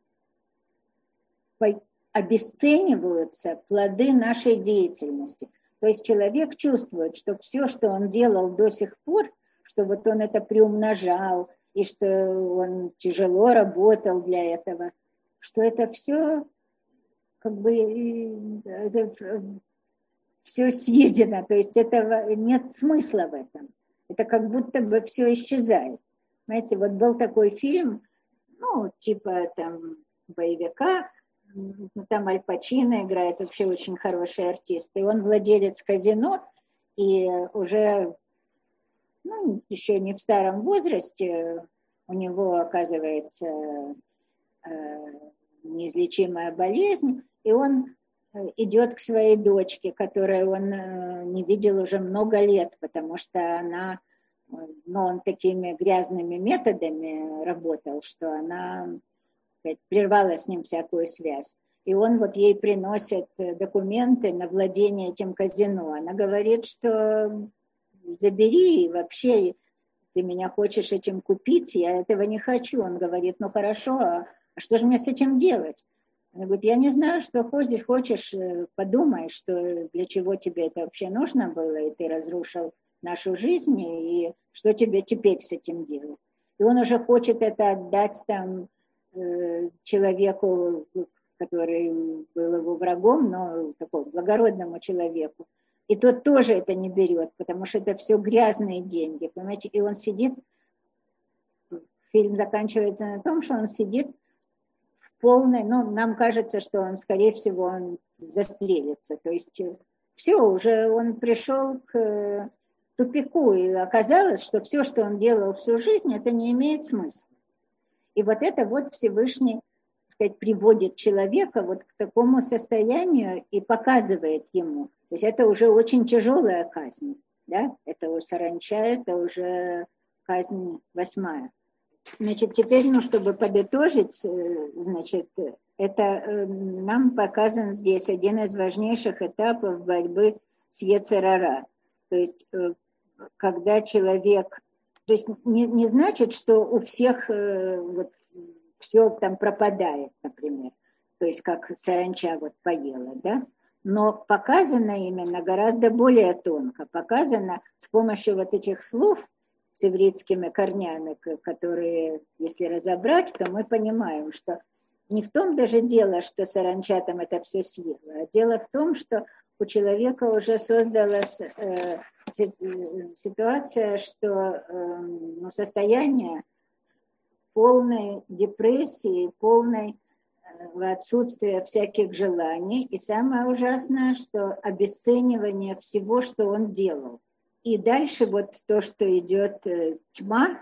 S1: обесцениваются плоды нашей деятельности. То есть человек чувствует, что все, что он делал до сих пор, что вот он это приумножал, и что он тяжело работал для этого, что это все как бы это все съедено, то есть этого нет смысла в этом. Это как будто бы все исчезает. Знаете, вот был такой фильм, ну, типа там боевика, там Аль Пачино играет, вообще очень хороший артист, и он владелец казино, и уже ну, еще не в старом возрасте у него оказывается э, неизлечимая болезнь, и он идет к своей дочке, которую он э, не видел уже много лет, потому что она, ну, он такими грязными методами работал, что она сказать, прервала с ним всякую связь. И он вот ей приносит документы на владение этим казино. Она говорит, что забери, и вообще ты меня хочешь этим купить, я этого не хочу. Он говорит, ну хорошо, а что же мне с этим делать? Она говорит, я не знаю, что хочешь, хочешь, подумай, что для чего тебе это вообще нужно было, и ты разрушил нашу жизнь, и что тебе теперь с этим делать? И он уже хочет это отдать там человеку, который был его врагом, но такому благородному человеку. И тот тоже это не берет, потому что это все грязные деньги, понимаете? И он сидит в фильм заканчивается на том, что он сидит в полной, ну, нам кажется, что он, скорее всего, он застрелится. То есть все, уже он пришел к тупику, и оказалось, что все, что он делал всю жизнь, это не имеет смысла. И вот это вот Всевышний, так сказать, приводит человека вот к такому состоянию и показывает ему. То есть это уже очень тяжелая казнь, да? Это у саранча, это уже казнь восьмая. Значит, теперь, ну, чтобы подытожить, значит, это нам показан здесь один из важнейших этапов борьбы с Йецер ара. То есть, когда человек, то есть не, не значит, что у всех вот, все там пропадает, например, то есть как саранча вот поела, да, но показано именно гораздо более тонко, показано с помощью вот этих слов с ивритскими корнями, которые, если разобрать, то мы понимаем, что не в том даже дело, что саранча там это все съела, а дело в том, что у человека уже создалась э, ситуация, что э, ну, состояние полной депрессии, полной э, отсутствия всяких желаний, и самое ужасное, что обесценивание всего, что он делал. И дальше вот то, что идет э, тьма,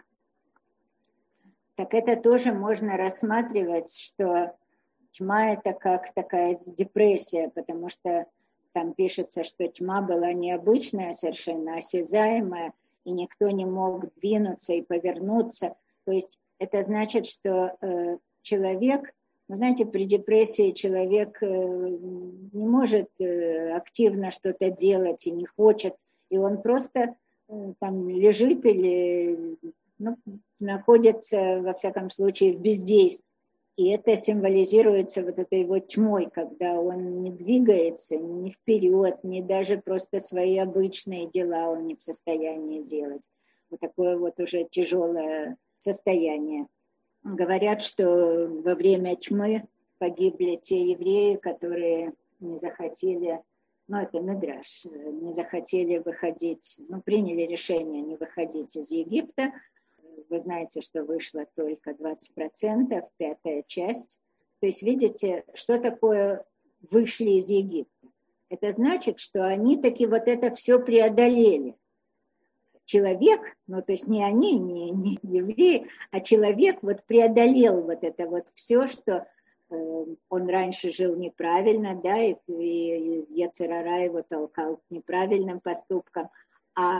S1: так это тоже можно рассматривать, что тьма это как такая депрессия, потому что там пишется, что тьма была необычная, совершенно осязаемая, и никто не мог двинуться и повернуться. То есть это значит, что э, человек, вы знаете, при депрессии человек э, не может э, активно что-то делать и не хочет, и он просто э, там лежит или ну, находится, во всяком случае, в бездействии. И это символизируется вот этой его тьмой, когда он не двигается ни вперед, ни даже просто свои обычные дела он не в состоянии делать. Вот такое вот уже тяжелое состояние. Говорят, что во время тьмы погибли те евреи, которые не захотели, ну это Мидраш, не захотели выходить, ну приняли решение не выходить из Египта. Вы знаете, что вышло только двадцать процентов, пятая часть. То есть видите, что такое вышли из Египта? Это значит, что они таки вот это все преодолели. Человек, ну то есть не они, не, не евреи, а человек вот преодолел вот это вот все, что э, он раньше жил неправильно, да, и, и Йецер ара его толкал к неправильным поступкам, а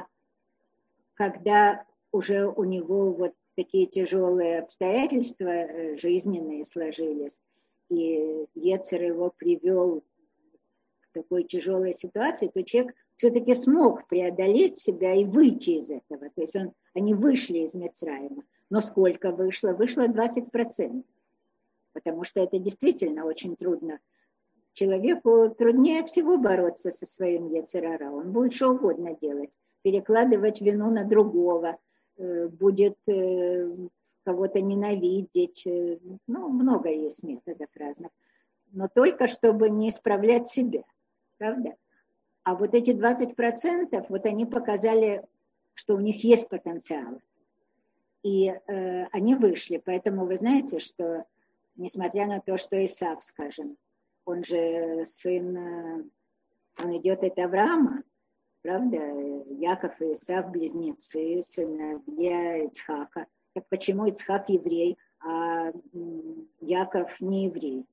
S1: когда уже у него вот такие тяжелые обстоятельства жизненные сложились, и Йецер его привел к такой тяжелой ситуации, то человек все-таки смог преодолеть себя и выйти из этого. То есть он, они вышли из Мицраима. Но сколько вышло? Вышло двадцать процентов. Потому что это действительно очень трудно. Человеку труднее всего бороться со своим Йецер ара. Он будет что угодно делать. Перекладывать вину на другого, будет кого-то ненавидеть. Ну, много есть методов разных. Но только чтобы не исправлять себя. Правда? А вот эти двадцать процентов, вот они показали, что у них есть потенциал. И э, они вышли. Поэтому вы знаете, что несмотря на то, что Исав, скажем, он же сын, он идет от Авраама, правда? Яков и Исав близнецы, сыновья Ицхака. Так почему Ицхак еврей, а Яков не еврей?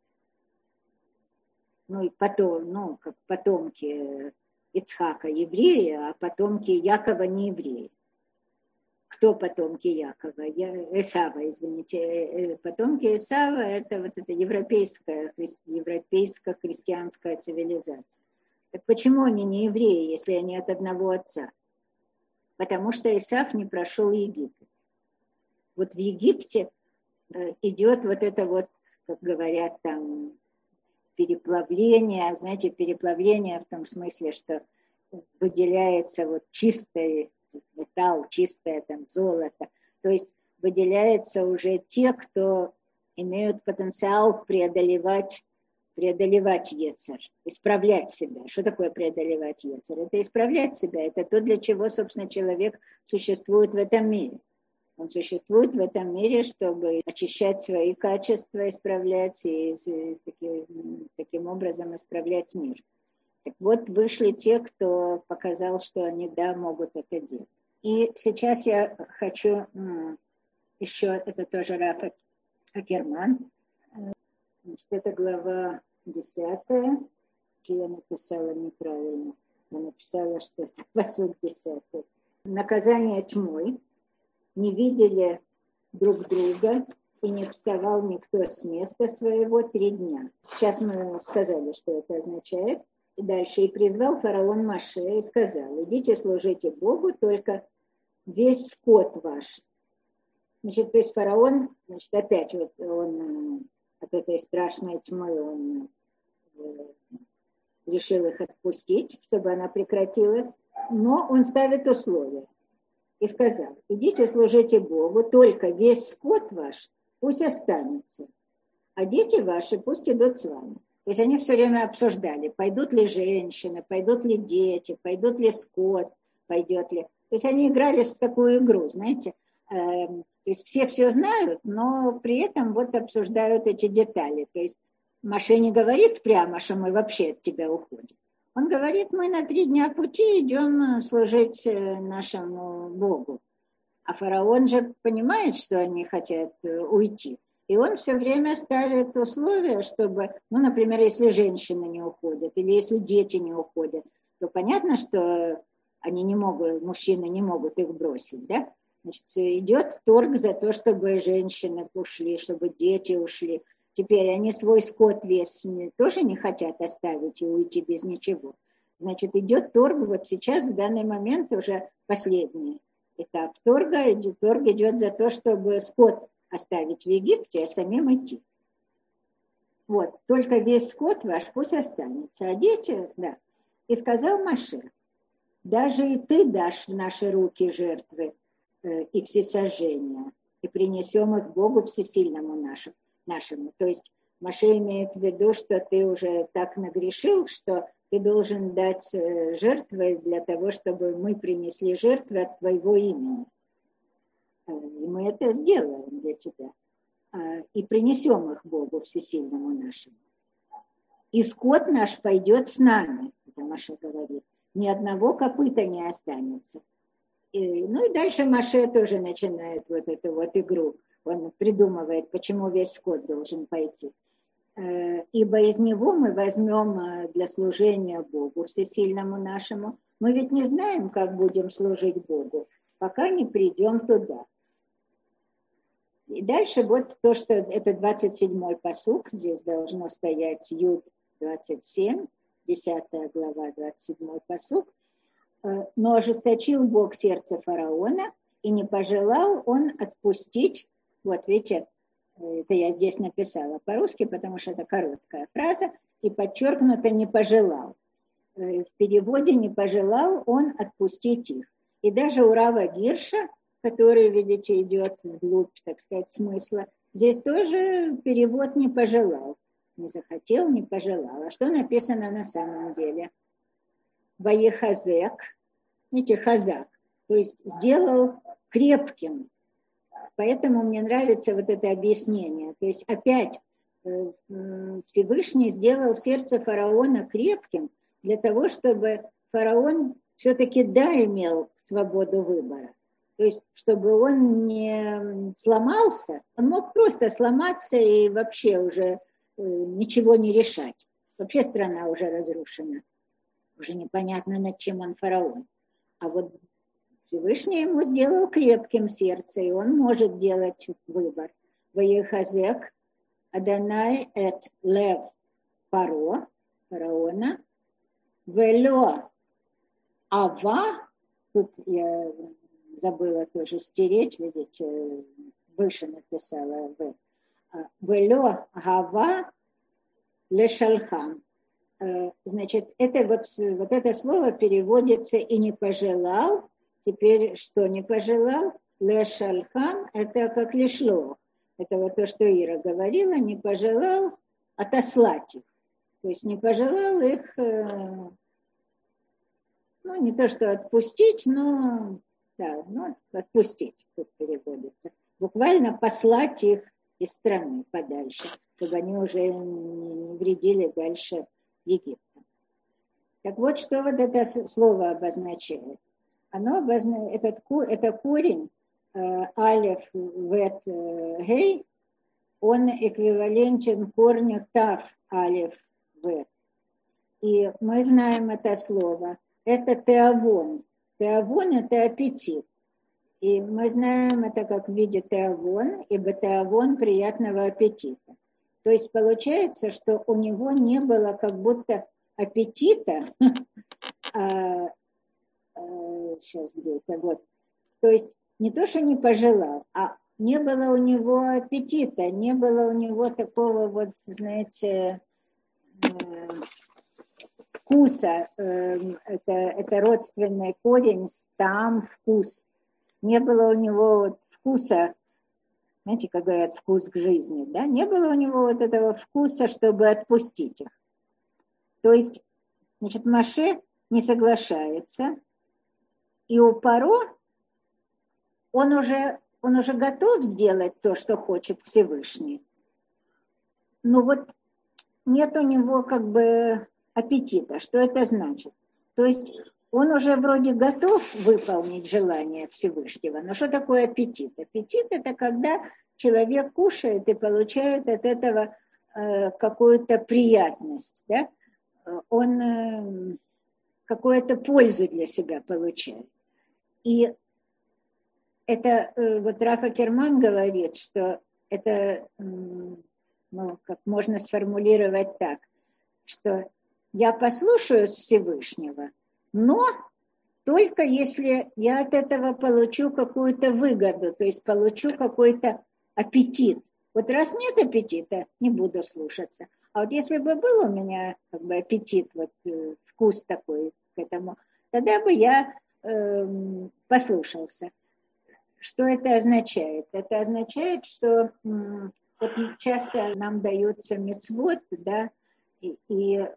S1: Ну и потом, ну, как потомки Ицхака евреи, а потомки Якова не евреи. Кто потомки Якова? Я, Эсава, извините. Потомки Эсава это вот эта европейская, европейско-христианская цивилизация. Так почему они не евреи, если они от одного отца? Потому что Исав не прошел Египет. Вот в Египте идет вот это вот, как говорят там, переплавление, знаете, переплавление в том смысле, что выделяется вот чистый металл, чистое там золото. То есть выделяются уже те, кто имеют потенциал преодолевать, преодолевать Йецер, исправлять себя. Что такое преодолевать Йецер? Это исправлять себя. Это то, для чего, собственно, человек существует в этом мире. Он существует в этом мире, чтобы очищать свои качества, исправлять и таким, таким образом исправлять мир. Так вот, вышли те, кто показал, что они, да, могут это делать. И сейчас я хочу еще, это тоже Раф Акерман, значит, это глава десятая, я написала неправильно, я написала, что это посуд десятый. Наказание тьмой, не видели друг друга, и не вставал никто с места своего три дня. Сейчас мы сказали, что это означает. И дальше. И призвал фараон Моше и сказал: идите служите Богу, только весь скот ваш. Значит, то есть фараон, значит, опять вот он от этой страшной тьмы он решил их отпустить, чтобы она прекратилась. Но он ставит условия. И сказал: идите служите Богу, только весь скот ваш пусть останется, а дети ваши пусть идут с вами. То есть они все время обсуждали, пойдут ли женщины, пойдут ли дети, пойдут ли скот, пойдет ли. То есть они играли в такую игру, знаете. То есть все все знают, но при этом вот обсуждают эти детали. То есть Моше не говорит прямо, что мы вообще от тебя уходим. Он говорит: мы на три дня пути идем служить нашему Богу. А фараон же понимает, что они хотят уйти. И он все время ставит условия, чтобы, ну, например, если женщины не уходят, или если дети не уходят, то понятно, что они не могут, мужчины не могут их бросить, да? Значит, идет торг за то, чтобы женщины ушли, чтобы дети ушли. Теперь они свой скот весь тоже не хотят оставить и уйти без ничего. Значит, идет торг, вот сейчас, в данный момент, уже последний этап торга. Торг идет за то, чтобы скот оставить в Египте, а самим идти. Вот, только весь скот ваш пусть останется, а дети, да. И сказал Моше: даже и ты дашь в наши руки жертвы э, и всесожжения, и принесем их Богу всесильному нашему. нашему. То есть Моше имеет в виду, что ты уже так нагрешил, что ты должен дать жертвы для того, чтобы мы принесли жертвы от твоего имени. И мы это сделаем для тебя. И принесем их Богу всесильному нашему. И скот наш пойдет с нами, это Моше говорит. Ни одного копыта не останется. И, ну и дальше Моше тоже начинает вот эту вот игру. Он придумывает, почему весь скот должен пойти. Ибо из него мы возьмем для служения Богу всесильному нашему. Мы ведь не знаем, как будем служить Богу, пока не придем туда. И дальше вот то, что это двадцать седьмой пасук, здесь должно стоять Юд двадцать семь, десятая глава, двадцать седьмой пасук. Но ожесточил Бог сердце фараона, и не пожелал он отпустить. Вот видите, это я здесь написала по-русски, потому что это короткая фраза, и подчеркнуто «не пожелал». В переводе «не пожелал он отпустить их». И даже у Рава Гирша, который, видите, идет вглубь, так сказать, смысла, здесь тоже перевод «не пожелал». Не захотел, не пожелал. А что написано на самом деле? Ваехазек, видите, хазак, то есть сделал крепким. Поэтому мне нравится вот это объяснение. То есть опять Всевышний сделал сердце фараона крепким для того, чтобы фараон все-таки, да, имел свободу выбора. То есть чтобы он не сломался, он мог просто сломаться и вообще уже ничего не решать. Вообще страна уже разрушена. Уже непонятно, над чем он фараон. А вот Всевышний ему сделал крепким сердце, и он может делать выбор. Ваехазек Адонай эт лев паро, фараона, вело ава, тут я забыла тоже стереть, видите, выше написала в, вело ава лешалхам. Значит, это вот, вот это слово переводится «и не пожелал». Теперь что не пожелал? Лешалхам – это как лишло. Это вот то, что Ира говорила, не пожелал отослать их. То есть не пожелал их, ну, не то что отпустить, но да, ну, отпустить, тут переводится. Буквально послать их из страны подальше, чтобы они уже не вредили дальше Египту. Так вот, что вот это слово обозначает. Оно обозначает, этот, это корень э, алеф, вет, э, гей, он эквивалентен корню тав, алеф, вет. И мы знаем это слово. Это теавон. Теавон – это аппетит. И мы знаем это как в виде теавон, ибо теавон приятного аппетита. То есть получается, что у него не было как будто аппетита, а, а, сейчас где-то вот, то есть не то, что не пожелал, а не было у него аппетита, не было у него такого вот, знаете, вкуса, это, это родственный корень, там вкус. Не было у него вот вкуса, знаете, как говорят, вкус к жизни, да? Не было у него вот этого вкуса, чтобы отпустить их. То есть, значит, Моше не соглашается, и у Паро он уже, он уже готов сделать то, что хочет Всевышний. Но вот нет у него как бы аппетита. Что это значит? То есть он уже вроде готов выполнить желание Всевышнего. Но что такое аппетит? Аппетит – это когда человек кушает и получает от этого э, какую-то приятность. Да? Он э, какую-то пользу для себя получает. И это э, вот Раф Акерман говорит, что это, э, ну, как можно сформулировать так, что я послушаюсь Всевышнего, но только если я от этого получу какую-то выгоду, то есть получу какой-то аппетит. Вот раз нет аппетита, не буду слушаться. А вот если бы был у меня как бы аппетит, вот э, вкус такой к этому, тогда бы я э, послушался. Что это означает? Это означает, что э, вот часто нам даются мицвот, да, и, и э,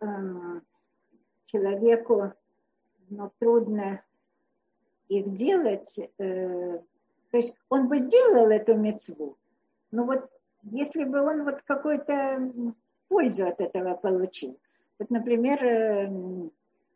S1: человеку но трудно их делать. Э, то есть он бы сделал эту мицву, но вот если бы он вот какую-то пользу от этого получил. Вот, например, э, ну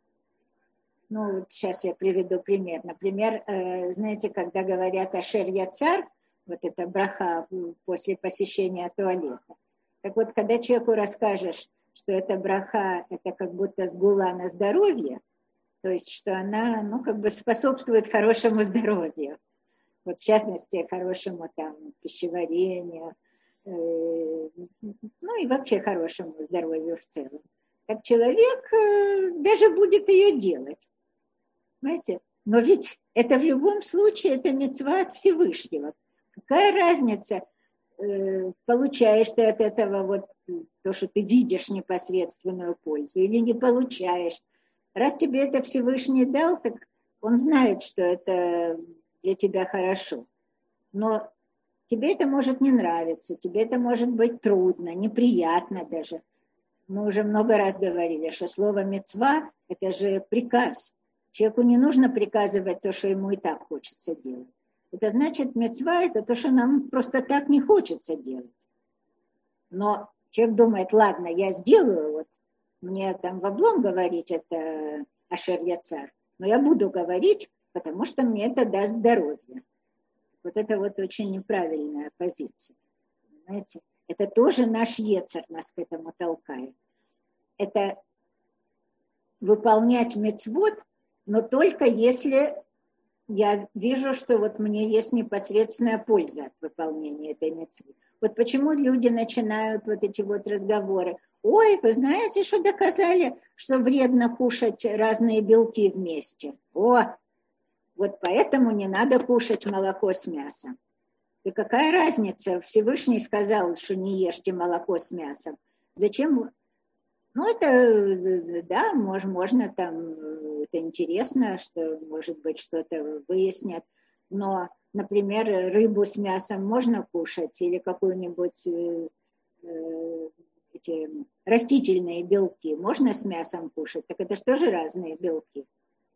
S1: вот сейчас я приведу пример. Например, э, знаете, когда говорят «Ашер яцар», вот это браха после посещения туалета. Так вот, когда человеку расскажешь, что это браха, это как будто сгула на здоровье, то есть, что она, ну, как бы способствует хорошему здоровью. Вот, в частности, хорошему там пищеварению, э, ну, и вообще хорошему здоровью в целом. Так человек э, даже будет ее делать. Понимаете? Но ведь это в любом случае, это мицва от Всевышнего. Какая разница, э, получаешь ты от этого вот то, что ты видишь непосредственную пользу, или не получаешь. Раз тебе это Всевышний дал, так он знает, что это для тебя хорошо. Но тебе это может не нравиться, тебе это может быть трудно, неприятно даже. Мы уже много раз говорили, что слово мицва – это же приказ. Человеку не нужно приказывать то, что ему и так хочется делать. Это значит, мицва – это то, что нам просто так не хочется делать. Но человек думает, ладно, я сделаю, вот, мне там в облом говорить это Ашер яцар, но я буду говорить, потому что мне это даст здоровье. Вот это вот очень неправильная позиция. Понимаете? Это тоже наш ецер нас к этому толкает. Это выполнять мицвот, но только если я вижу, что вот мне есть непосредственная польза от выполнения этой мицвы. Вот почему люди начинают вот эти вот разговоры. Ой, вы знаете, что доказали, что вредно кушать разные белки вместе? О, вот поэтому не надо кушать молоко с мясом. И какая разница? Всевышний сказал, что не ешьте молоко с мясом. Зачем? Ну, это, да, можно, можно там, это интересно, что, может быть, что-то выяснят. Но, например, рыбу с мясом можно кушать или какую-нибудь э, эти растительные белки можно с мясом кушать, так это же тоже разные белки.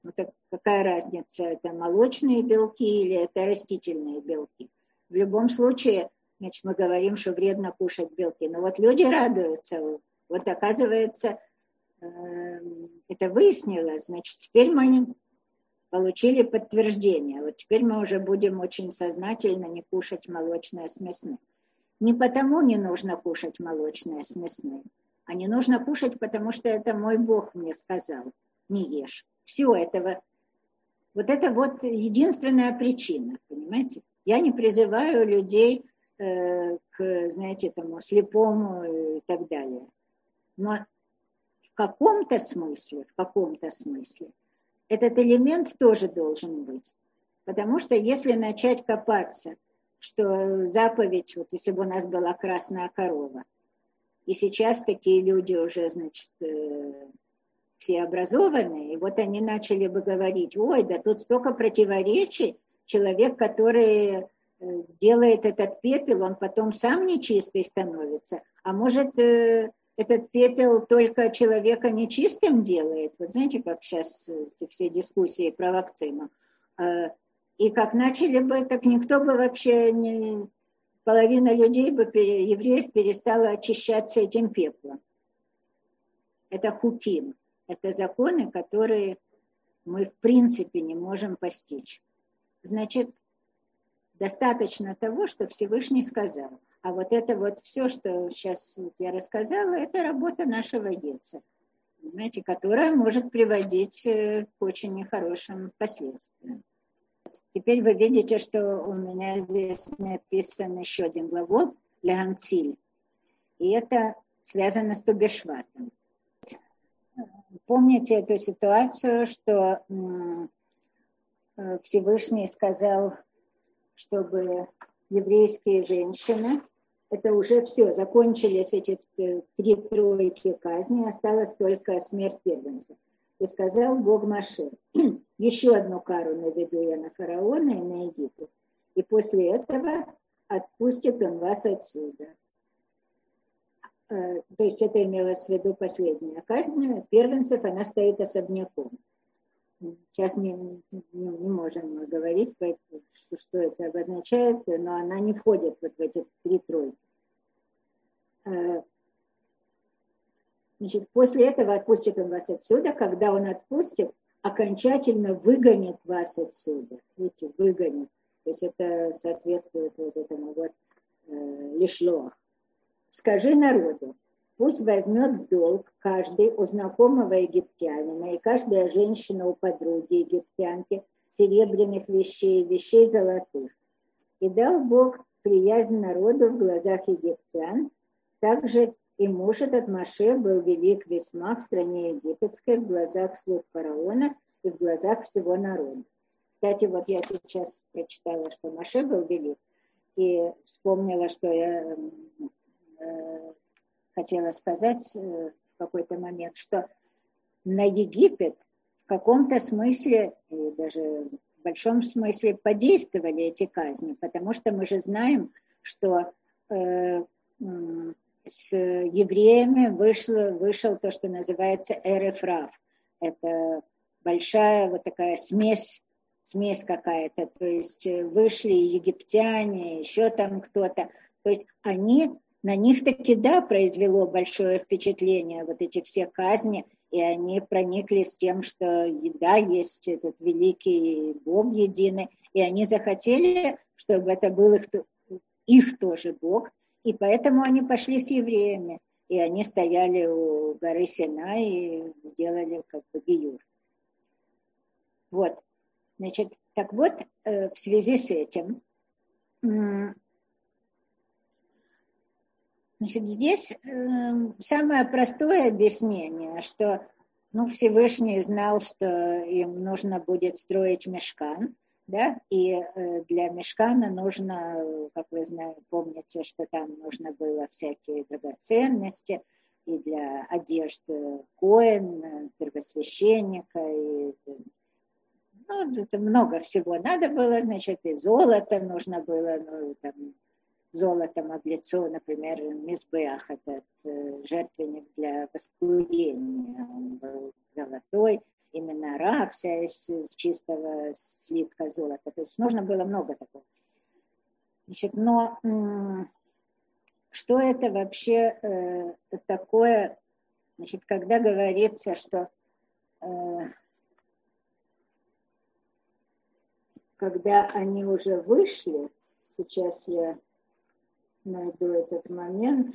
S1: Ну так какая разница, это молочные белки или это растительные белки? В любом случае, значит, мы говорим, что вредно кушать белки. Но вот люди радуются. Вот оказывается, это выяснилось. Значит, теперь мы получили подтверждение. Вот теперь мы уже будем очень сознательно не кушать молочное с мясным. Не потому не нужно кушать молочное с мясным, а не нужно кушать, потому что это мой Бог мне сказал. Не ешь. Все этого. Вот это вот единственная причина, понимаете? Я не призываю людей э, к, знаете, тому слепому и так далее. Но в каком-то смысле, в каком-то смысле этот элемент тоже должен быть. Потому что если начать копаться, что заповедь, вот если бы у нас была красная корова, и сейчас такие люди уже, значит, э, все образованные, и вот они начали бы говорить, ой, да тут столько противоречий, человек, который делает этот пепел, он потом сам нечистый становится, а может, э, этот пепел только человека нечистым делает. Вот знаете, как сейчас эти все дискуссии про вакцину. И как начали бы, так никто бы вообще, не, половина людей бы, евреев, перестала очищаться этим пеплом. Это хуким, это законы, которые мы в принципе не можем постичь. Значит, достаточно того, что Всевышний сказал. А вот это вот все, что сейчас я рассказала, это работа нашего Еца, понимаете, которая может приводить к очень нехорошим последствиям. Теперь вы видите, что у меня здесь написан еще один глагол «леганциль», и это связано с Тубешватом. Помните эту ситуацию, что Всевышний сказал, чтобы еврейские женщины, это уже все, закончились эти три тройки казни, осталась только смерть первенца. И сказал Бог Моше, еще одну кару наведу я на фараона и на Египет, и после этого отпустит он вас отсюда. То есть это имелось в виду последняя казнь, первенцев, она стоит особняком. Сейчас не, не, не можем говорить, что, что это обозначает, но она не входит вот в эти три тройки. Значит, после этого отпустит он вас отсюда. Когда он отпустит, окончательно выгонит вас отсюда. Видите, выгонит. То есть это соответствует вот этому вот э, лишлоах. Скажи народу, пусть возьмет в долг каждый у знакомого египтянина и каждая женщина у подруги египтянки серебряных вещей, вещей золотых. И дал Бог приязнь народу в глазах египтян. Также и муж этот Моше был велик весьма в стране египетской, в глазах слуг фараона и в глазах всего народа. Кстати, вот я сейчас прочитала, что Моше был велик, и вспомнила, что я э, хотела сказать э, в какой-то момент, что на Египет в каком-то смысле, и даже в большом смысле, подействовали эти казни, потому что мы же знаем, что э, э, с евреями вышло, вышел то, что называется эреф рав. Это большая вот такая смесь, смесь какая-то. То есть вышли египтяне, еще там кто-то. То есть они, на них таки, да, произвело большое впечатление, вот эти все казни, и они прониклись тем, что, да, есть этот великий Бог единый, и они захотели, чтобы это был их, их тоже Бог. И поэтому они пошли с евреями, и они стояли у горы Синай и сделали как бы гиюр. Вот, значит, так вот, в связи с этим, значит, здесь самое простое объяснение, что, ну, Всевышний знал, что им нужно будет строить мишкан, да, и для мишкана нужно, как вы знаете, помните, что там нужно было всякие драгоценности, и для одежды коэн, первосвященника, и, ну, это много всего надо было, значит, и золото нужно было, ну, там, золотом облицован, например, мизбеах, этот жертвенник для воскурения, он был золотой, и минора, вся из, из чистого слитка золота. То есть нужно было много такого. Значит, но что это вообще э, такое, значит, когда говорится, что э, когда они уже вышли, сейчас я найду этот момент,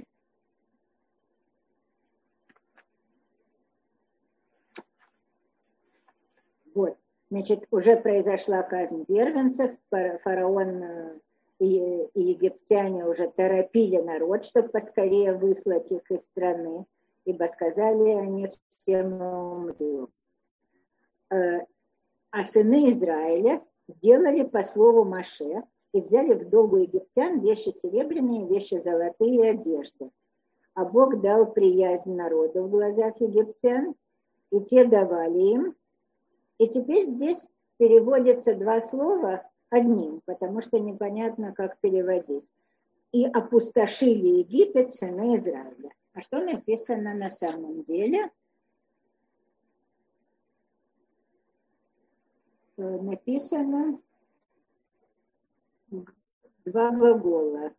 S1: вот, значит, уже произошла казнь первенцев, фараон и, и египтяне уже торопили народ, чтобы поскорее выслать их из страны, ибо сказали они всем умрем. А сыны Израиля сделали по слову Моше и взяли в долг у египтян вещи серебряные, вещи золотые и одежды. А Бог дал приязнь народу в глазах египтян, и те давали им. И теперь здесь переводятся два слова одним, потому что непонятно, как переводить. И опустошили Египет сыны Израиля. А что написано на самом деле? Написано два глагола.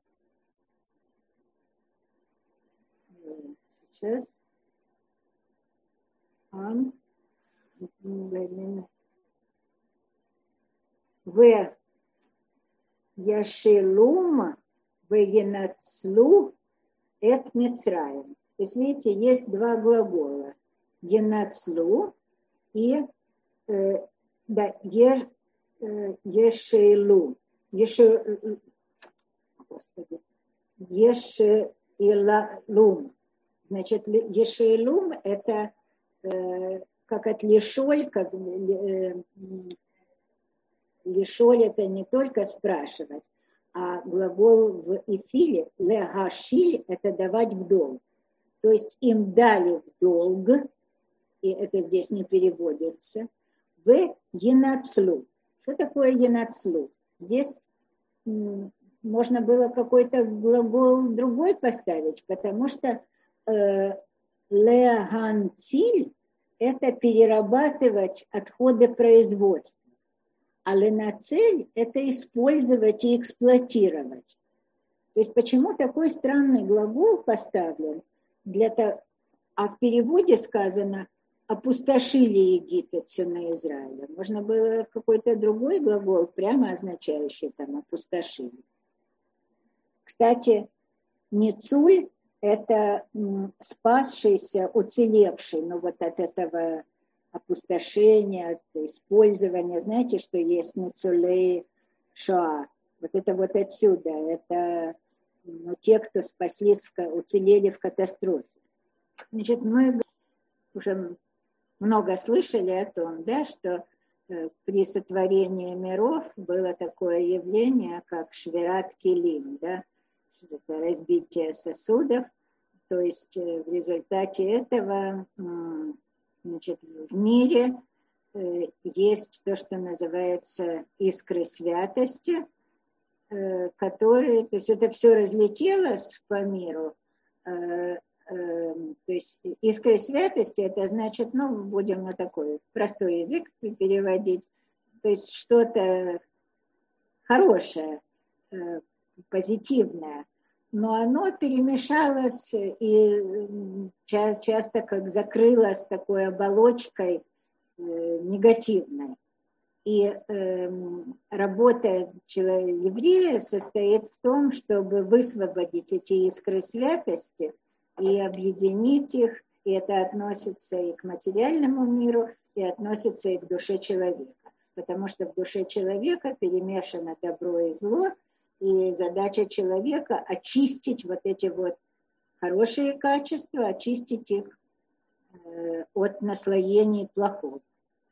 S1: Сейчас. Ам. В Яшелум, в Енацлу, эт Мицраим. То есть, видите, есть два глагола. Енацлу и э, да, еш, э, Ешелу. Еше, Господи. Ешелум. Значит, Ешелум это э, как от лишоль, как э, лишоль это не только спрашивать, а глагол в эфиле легашиль это давать в долг. То есть им дали в долг, и это здесь не переводится, в енацлу. Что такое енацлу? Здесь м, можно было какой-то глагол другой поставить, потому что э, леганциль это перерабатывать отходы производства. А ленацель – это использовать и эксплуатировать. То есть почему такой странный глагол поставлен? Для того, а в переводе сказано «опустошили Египет сыны Израиля». Можно было какой-то другой глагол, прямо означающий там «опустошили». Кстати, ницуль – это спасшийся, уцелевший, ну вот от этого опустошения, от использования. Знаете, что есть ницулей шоа? Вот это вот отсюда. Это ну, те, кто спаслись, уцелели в катастрофе. Значит, мы уже много слышали о том, да, что при сотворении миров было такое явление, как швират келим, да, это разбитие сосудов. То есть в результате этого, значит, в мире есть то, что называется искры святости, которые, то есть это все разлетелось по миру. То есть искры святости, это значит, ну, будем на такой простой язык переводить, то есть что-то хорошее, позитивное, но оно перемешалось и часто как закрылось такой оболочкой негативной. И э, работа еврея состоит в том, чтобы высвободить эти искры святости и объединить их, и это относится и к материальному миру, и относится и к душе человека. Потому что в душе человека перемешано добро и зло, и задача человека очистить вот эти вот хорошие качества, очистить их э, от наслоений плохого.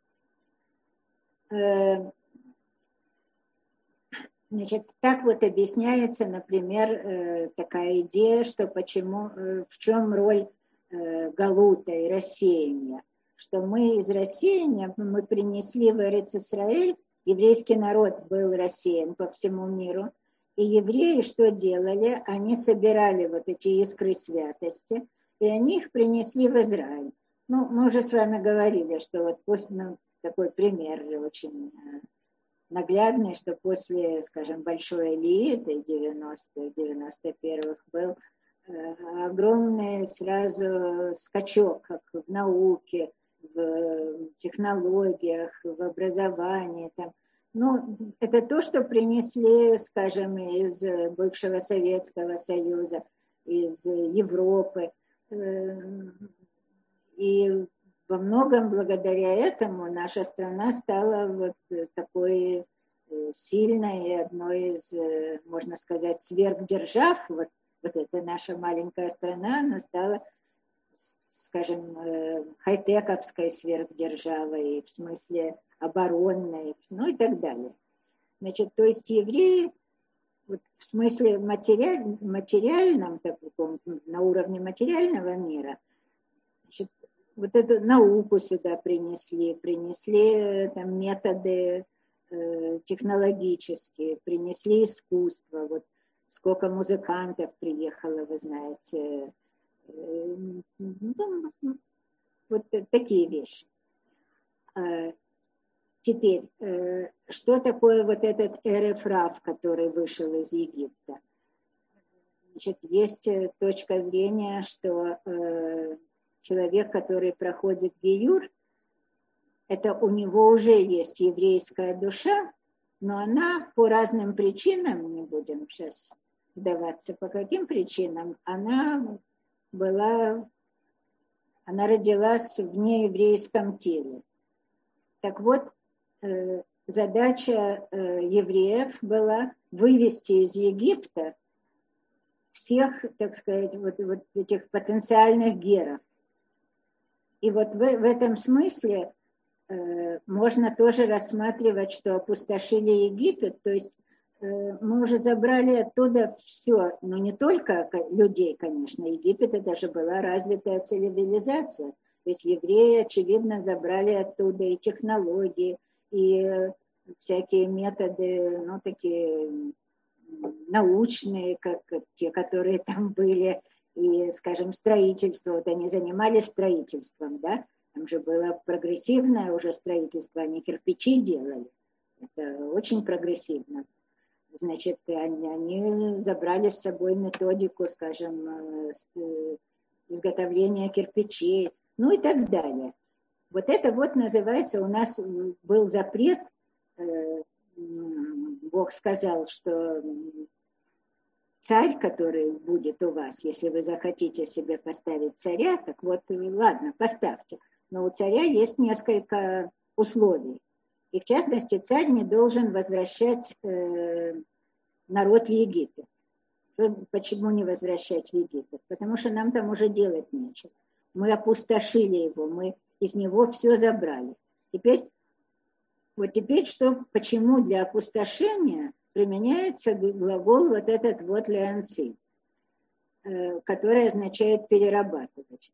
S1: Значит, так вот объясняется, например, такая идея, что почему, в чем роль галута и рассеяния, что мы из рассеяния, мы принесли в Эрец-Исраэль, еврейский народ был рассеян по всему миру, и евреи что делали? Они собирали вот эти искры святости, и они их принесли в Израиль. Ну, мы уже с вами говорили, что вот после, ну, такой пример очень наглядный, что после, скажем, большой элиты девяностых, девяносто первых был э, огромный сразу скачок, как в науке, в технологиях, в образовании. Там. Ну, это то, что принесли, скажем, из бывшего Советского Союза, из Европы. И во многом благодаря этому наша страна стала вот такой сильной, одной из, можно сказать, сверхдержав. Вот, вот эта наша маленькая страна, она стала, скажем, хай-тековской сверхдержавой, в смысле оборонной, ну и так далее. Значит, то есть евреи вот в смысле материаль, материальном, таком, на уровне материального мира, значит, вот эту науку сюда принесли, принесли там методы э, технологические, принесли искусство. Вот сколько музыкантов приехало, вы знаете. Э, ну, вот такие вещи. А теперь, э, что такое вот этот Эреф Рав, который вышел из Египта? Значит, есть точка зрения, что э, человек, который проходит гиюр, это у него уже есть еврейская душа, но она по разным причинам, не будем сейчас вдаваться, по каким причинам, она была, она родилась в нееврейском теле. Так вот, э, задача э, евреев была вывести из Египта всех, так сказать, вот, вот этих потенциальных геров. И вот в, в этом смысле э, можно тоже рассматривать, что опустошили Египет, то есть э, мы уже забрали оттуда все, но не только людей, конечно, Египет это же была развитая цивилизация, то есть евреи, очевидно, забрали оттуда и технологии, и э, всякие методы, ну, такие научные, как те, которые там были, и, скажем, строительство, вот они занимались строительством, да, там же было прогрессивное уже строительство, они кирпичи делали, это очень прогрессивно. Значит, они, они забрали с собой методику, скажем, изготовления кирпичей, ну и так далее. Вот это вот называется, у нас был запрет, Бог сказал, что царь, который будет у вас, если вы захотите себе поставить царя, так вот, ладно, поставьте. Но у царя есть несколько условий. И в частности, царь не должен возвращать э, народ в Египет. Почему не возвращать в Египет? Потому что нам там уже делать нечего. Мы опустошили его, мы из него все забрали. Теперь, вот теперь что, почему для опустошения применяется глагол вот этот вот леанци, который означает перерабатывать.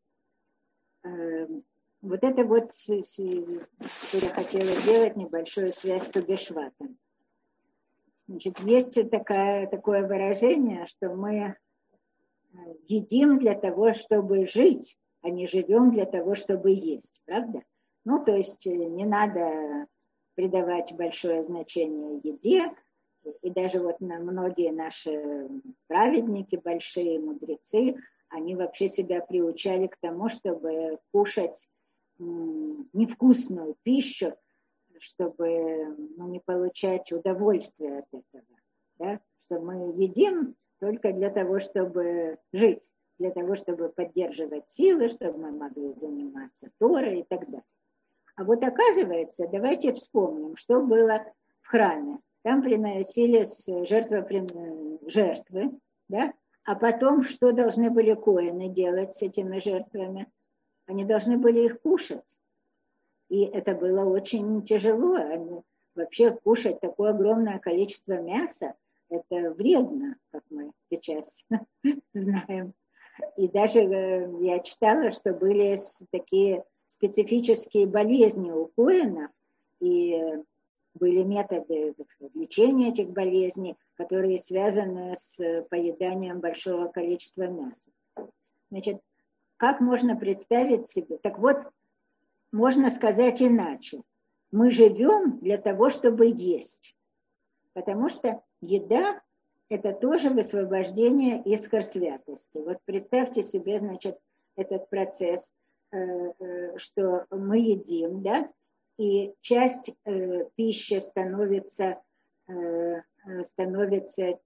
S1: Вот это вот, я хотела сделать небольшую связь с Тубишватом. Значит, есть такая, такое выражение, что мы едим для того, чтобы жить, а не живем для того, чтобы есть, правда? Ну, то есть не надо придавать большое значение еде, и даже вот многие наши праведники, большие мудрецы, они вообще себя приучали к тому, чтобы кушать невкусную пищу, чтобы ну, не получать удовольствие от этого. Да? Что мы едим только для того, чтобы жить, для того, чтобы поддерживать силы, чтобы мы могли заниматься Торой и так далее. А вот оказывается, давайте вспомним, что было в храме. Там приносились жертвы, жертвы, да? А потом что должны были коэны делать с этими жертвами? Они должны были их кушать. И это было очень тяжело. Они, вообще кушать такое огромное количество мяса, это вредно, как мы сейчас знаем. И даже я читала, что были такие специфические болезни у коэнов, и были методы, так сказать, лечения этих болезней, которые связаны с поеданием большого количества мяса. Значит, как можно представить себе? Так вот, можно сказать иначе. Мы живем для того, чтобы есть. Потому что еда – это тоже высвобождение искр святости. Вот представьте себе, значит, этот процесс, что мы едим, да, и часть пищи становится, становится,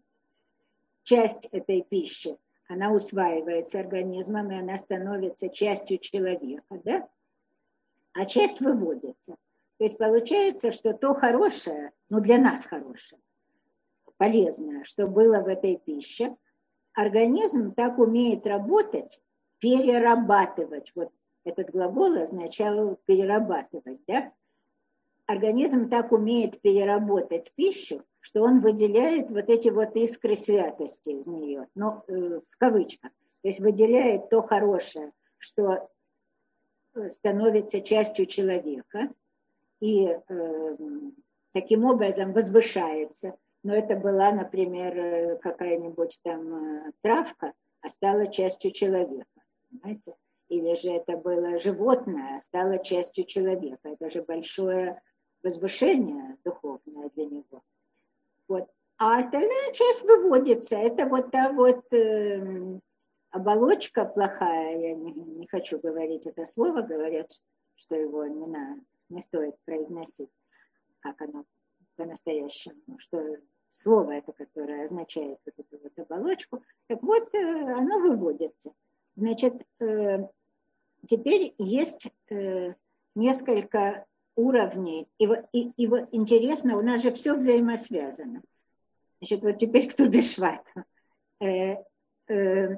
S1: часть этой пищи, она усваивается организмом, и она становится частью человека, да, а часть выводится. То есть получается, что то хорошее, ну для нас хорошее, полезное, что было в этой пище, организм так умеет работать, перерабатывать. Вот этот глагол означал перерабатывать, да? Организм так умеет переработать пищу, что он выделяет вот эти вот искры святости из нее, ну, э, в кавычках. То есть выделяет то хорошее, что становится частью человека, и э, таким образом возвышается. Но это была, например, какая-нибудь там травка, а стала частью человека, понимаете? Или же это было животное, а стало частью человека. Это же большое возвышение духовное для него. Вот. А остальная часть выводится. Это вот та вот э, оболочка плохая, я не, не хочу говорить это слово, говорят, что его не, на, не стоит произносить, как оно по-настоящему, что слово это, которое означает вот эту вот оболочку, так вот, э, оно выводится. Значит, э, теперь есть э, несколько уровней, и, и, и интересно, у нас же все взаимосвязано. Значит, вот теперь к Ту-б-Швату. Э, э,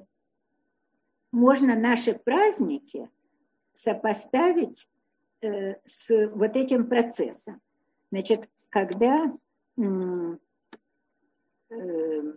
S1: можно наши праздники сопоставить э, с вот этим процессом. Значит, когда э, э,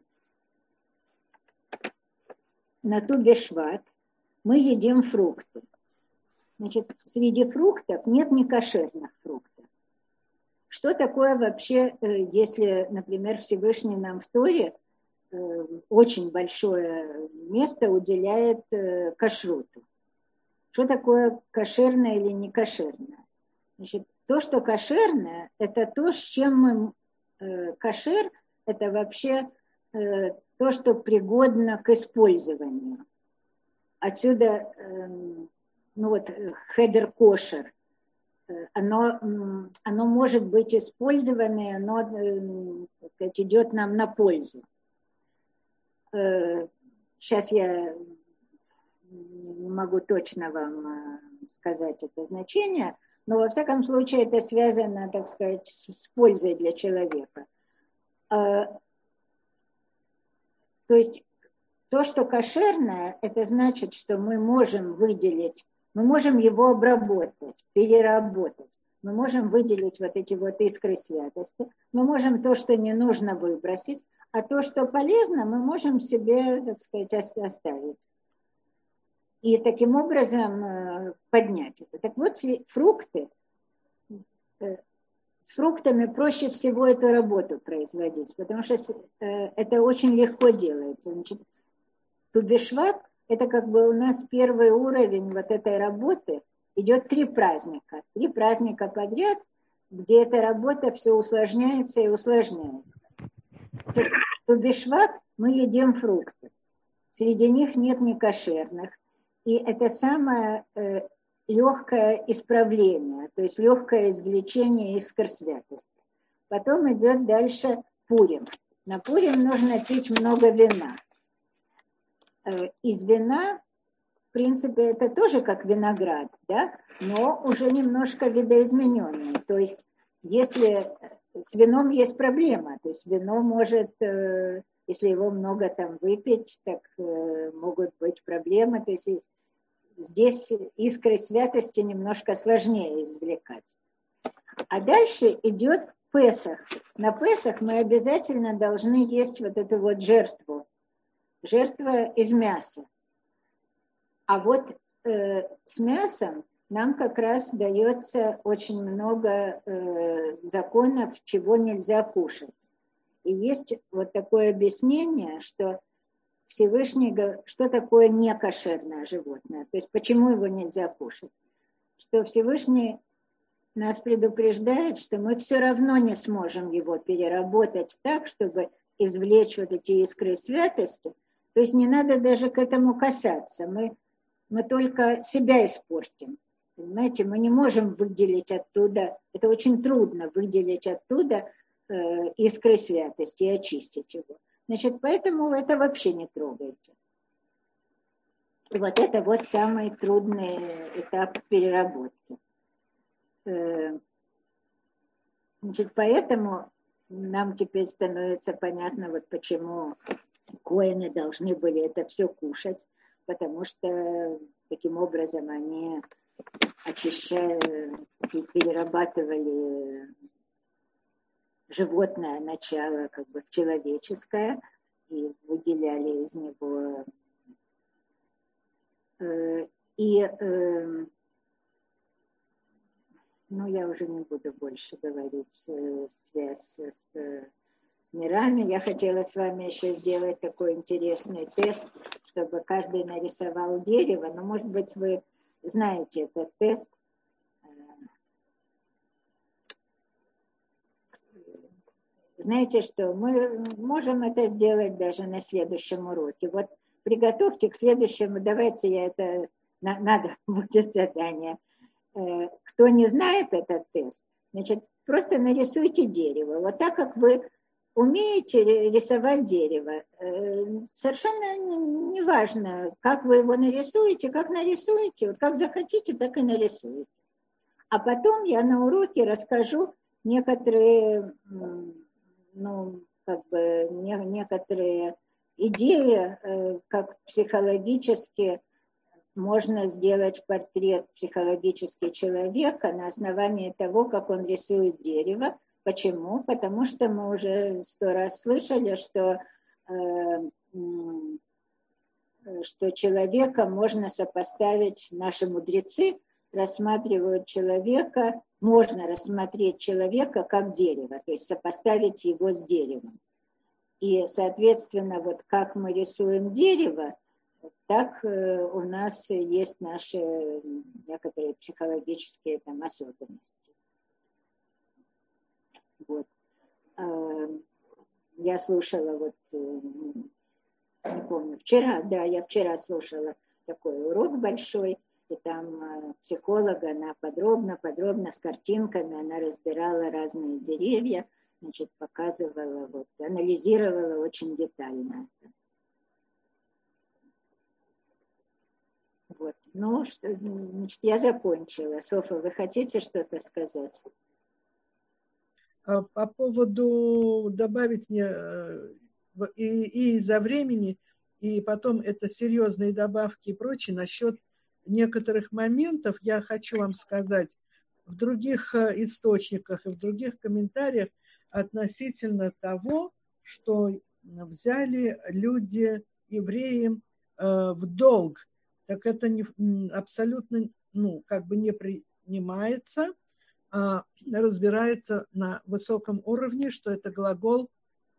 S1: на Ту-б-Шват мы едим фрукты. Значит, среди фруктов нет некошерных фруктов. Что такое вообще, если, например, Всевышний нам в Торе очень большое место уделяет кашруту? Что такое кошерное или некошерное? Значит, то, что кошерное, это то, с чем мы... Кошер – это вообще то, что пригодно к использованию. Отсюда... ну вот, хедер кошер, оно, оно может быть использовано, оно сказать, идет нам на пользу. Сейчас я не могу точно вам сказать это значение, но во всяком случае это связано, так сказать, с пользой для человека. То есть то, что кошерное, это значит, что мы можем выделить, мы можем его обработать, переработать. Мы можем выделить вот эти вот искры святости. Мы можем то, что не нужно, выбросить, а то, что полезно, мы можем себе, так сказать, оставить. И таким образом поднять это. Так вот, фрукты, с фруктами проще всего эту работу производить, потому что это очень легко делается. Значит, Ту-б-Шват – это как бы у нас первый уровень вот этой работы. Идет три праздника. Три праздника подряд, где эта работа все усложняется и усложняется. Ту-б-Шват мы едим фрукты. Среди них нет некошерных. И это самое э, легкое исправление, то есть легкое извлечение искр святости. Потом идет дальше Пурим. На Пурим нужно пить много вина. Из вина, в принципе, это тоже как виноград, да, но уже немножко видоизмененный. То есть, если с вином есть проблема, то есть вино может, если его много там выпить, так могут быть проблемы. То есть здесь искры святости немножко сложнее извлекать. А дальше идет Песах. На Песах мы обязательно должны есть вот эту вот жертву. Жертва из мяса. А вот э, с мясом нам как раз дается очень много э, законов, чего нельзя кушать. И есть вот такое объяснение, что в Всевышний, что такое некошерное животное, то есть почему его нельзя кушать. Что Всевышний нас предупреждает, что мы все равно не сможем его переработать так, чтобы извлечь вот эти искры святости. То есть не надо даже к этому касаться. Мы, мы только себя испортим. Понимаете, мы не можем выделить оттуда, это очень трудно выделить оттуда э, искры святости и очистить его. Значит, поэтому это вообще не трогайте. И вот это вот самый трудный этап переработки. Э, значит, поэтому нам теперь становится понятно, вот почему коэны должны были это все кушать, потому что таким образом они очищали и перерабатывали животное начало как бы в человеческое и выделяли из него. И, ну, я уже не буду больше говорить связь с мирами. Я хотела с вами еще сделать такой интересный тест, чтобы каждый нарисовал дерево. Но, может быть, вы знаете этот тест. Знаете что, мы можем это сделать даже на следующем уроке. Вот приготовьте к следующему, давайте я это, на, надо будет задание. Кто не знает этот тест, значит, просто нарисуйте дерево. Вот так, как вы умеете рисовать дерево. Совершенно не важно, как вы его нарисуете, как нарисуете, вот как захотите, так и нарисуете. А потом я на уроке расскажу некоторые, ну, как бы, некоторые идеи, как психологически можно сделать портрет психологически человека на основании того, как он рисует дерево. Почему? Потому что мы уже сто раз слышали, что, э, что человека можно сопоставить, наши мудрецы рассматривают человека, можно рассмотреть человека как дерево, то есть сопоставить его с деревом. И, соответственно, вот как мы рисуем дерево, так у нас есть наши некоторые психологические там особенности. Вот. Я слушала, вот, не помню, вчера, да, я вчера слушала такой урок большой, и там психолог, она подробно, подробно с картинками, она разбирала разные деревья, значит, показывала, вот, анализировала очень детально. Вот. Ну, что, значит, я закончила. Софа, вы хотите что-то сказать?
S3: По поводу добавить мне и, и из-за времени, и потом это серьезные добавки и прочее, насчет некоторых моментов я хочу вам сказать в других источниках и в других комментариях относительно того, что взяли люди евреям в долг. Так это не, абсолютно, ну, как бы не принимается, а разбирается на высоком уровне, что это глагол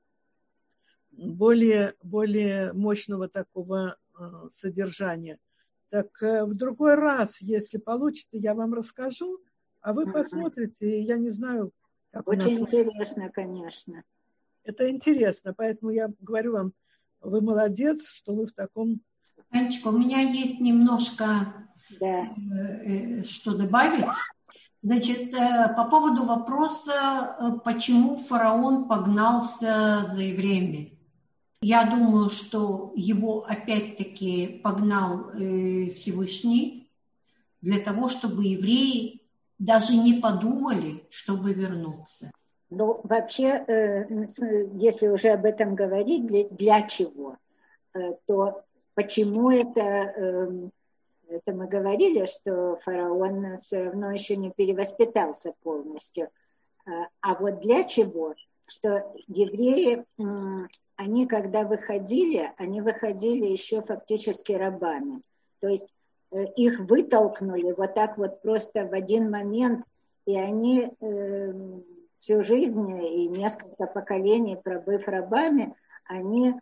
S3: более, более мощного такого содержания. Так в другой раз, если получится, я вам расскажу, а вы посмотрите, я не знаю, как
S1: очень
S3: у нас...
S1: интересно, конечно.
S3: Это интересно, поэтому я говорю вам, вы молодец, что вы в таком...
S2: Танечка, у меня есть немножко
S1: да.
S2: э, что добавить. Значит, э, по поводу вопроса, почему фараон погнался за евреями. Я думаю, что его опять-таки погнал э, Всевышний для того, чтобы евреи даже не подумали, чтобы вернуться.
S1: Ну, вообще, если уже об этом говорить, для, для чего, то почему это, это мы говорили, что фараон все равно еще не перевоспитался полностью. А вот для чего? Что евреи, они когда выходили, они выходили еще фактически рабами. То есть их вытолкнули вот так вот просто в один момент, и они... всю жизнь и несколько поколений, пробыв рабами, они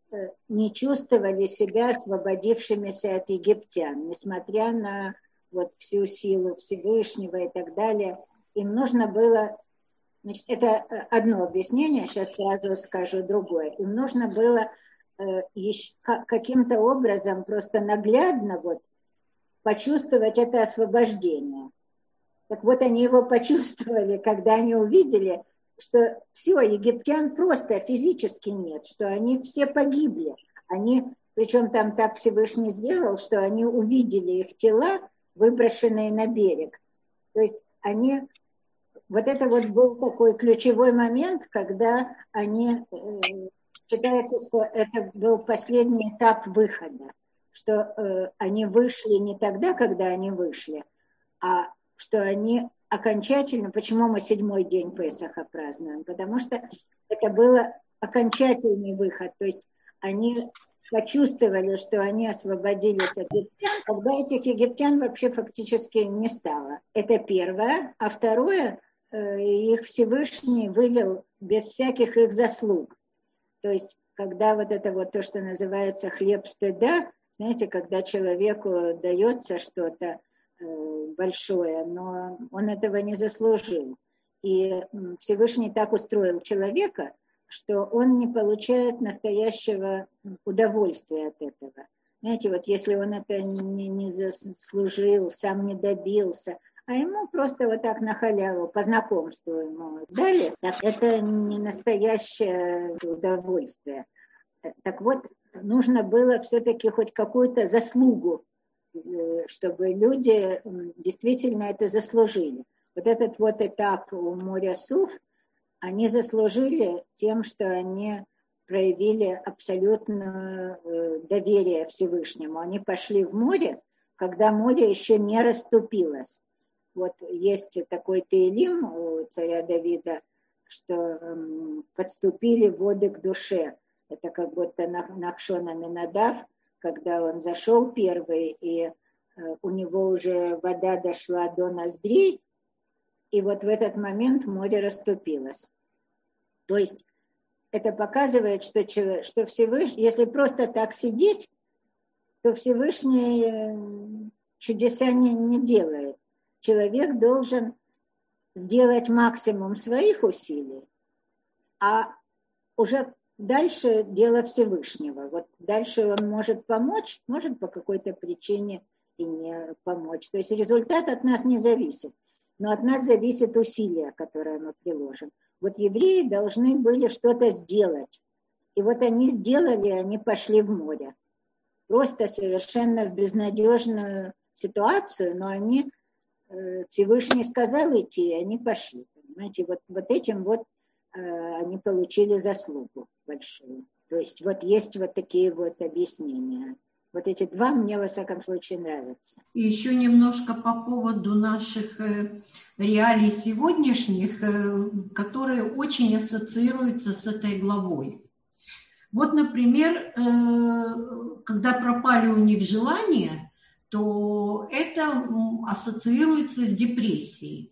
S1: не чувствовали себя освободившимися от египтян, несмотря на вот всю силу Всевышнего и так далее. Им нужно было, значит, это одно объяснение, сейчас сразу скажу другое. Им нужно было э, еще, каким-то образом просто наглядно вот почувствовать это освобождение. Так вот, они его почувствовали, когда они увидели, что все, египтян просто физически нет, что они все погибли. Они, причем там так Всевышний сделал, что они увидели их тела, выброшенные на берег. То есть они, вот это вот был такой ключевой момент, когда они, э, считается, что это был последний этап выхода, что э, они вышли не тогда, когда они вышли, а что они окончательно, почему мы седьмой день Песаха празднуем, потому что это был окончательный выход, то есть они почувствовали, что они освободились от египтян, когда этих египтян вообще фактически не стало. Это первое. А второе, их Всевышний вывел без всяких их заслуг. То есть, когда вот это вот то, что называется хлеб стыда, знаете, когда человеку дается что-то большое, но он этого не заслужил. И Всевышний так устроил человека, что он не получает настоящего удовольствия от этого. Знаете, вот если он это не, не заслужил, сам не добился, а ему просто вот так на халяву, по знакомству ему дали, так это не настоящее удовольствие. Так вот, нужно было все-таки хоть какую-то заслугу, чтобы люди действительно это заслужили. Вот этот вот этап у моря Суф, они заслужили тем, что они проявили абсолютное доверие Всевышнему. Они пошли в море, когда море еще не расступилось. Вот есть такой Теилим у царя Давида, что подступили воды к душе. Это как будто Нахшон Аминадав, когда он зашел первый, и у него уже вода дошла до ноздрей, и вот в этот момент море расступилось. То есть это показывает, что, что Всевышний, если просто так сидеть, то Всевышний чудеса не, не делает. Человек должен сделать максимум своих усилий, а уже дальше дело Всевышнего. Вот дальше он может помочь, может по какой-то причине и не помочь. То есть результат от нас не зависит. Но от нас зависит усилие, которое мы приложим. Вот евреи должны были что-то сделать. И вот они сделали, они пошли в море. Просто совершенно в безнадежную ситуацию, но они, Всевышний сказал идти, и они пошли. Понимаете, вот, вот этим вот они получили заслугу большую. То есть вот есть вот такие вот объяснения. Вот эти два мне, во всяком случае, нравятся.
S2: И еще немножко по поводу наших реалий сегодняшних, которые очень ассоциируются с этой главой. Вот, например, когда пропали у них желания, то это ассоциируется с депрессией.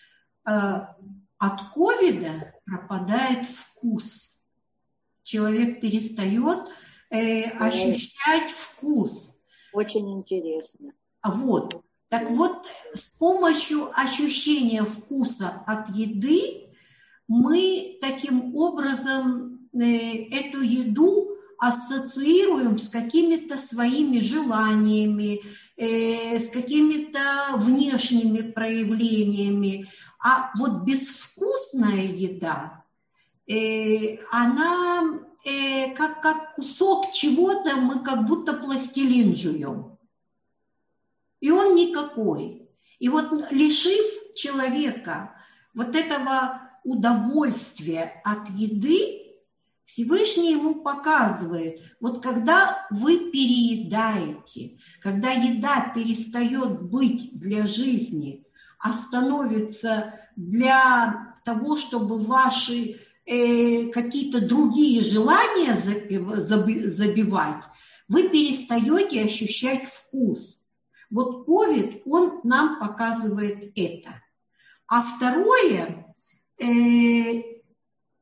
S2: От ковида пропадает вкус. Человек перестает э, ощущать вкус.
S1: Очень интересно.
S2: Вот. Так вот, с помощью ощущения вкуса от еды мы таким образом э, эту еду ассоциируем с какими-то своими желаниями, э, с какими-то внешними проявлениями. А вот безвкусная еда, э, она э, как, как кусок чего-то, мы как будто пластилин жуем. И он никакой. И вот лишив человека вот этого удовольствия от еды, Всевышний ему показывает, вот когда вы переедаете, когда еда перестает быть для жизни, а становится для того, чтобы ваши э, какие-то другие желания забивать, вы перестаете ощущать вкус. Вот ковид, он нам показывает это. А второе, э,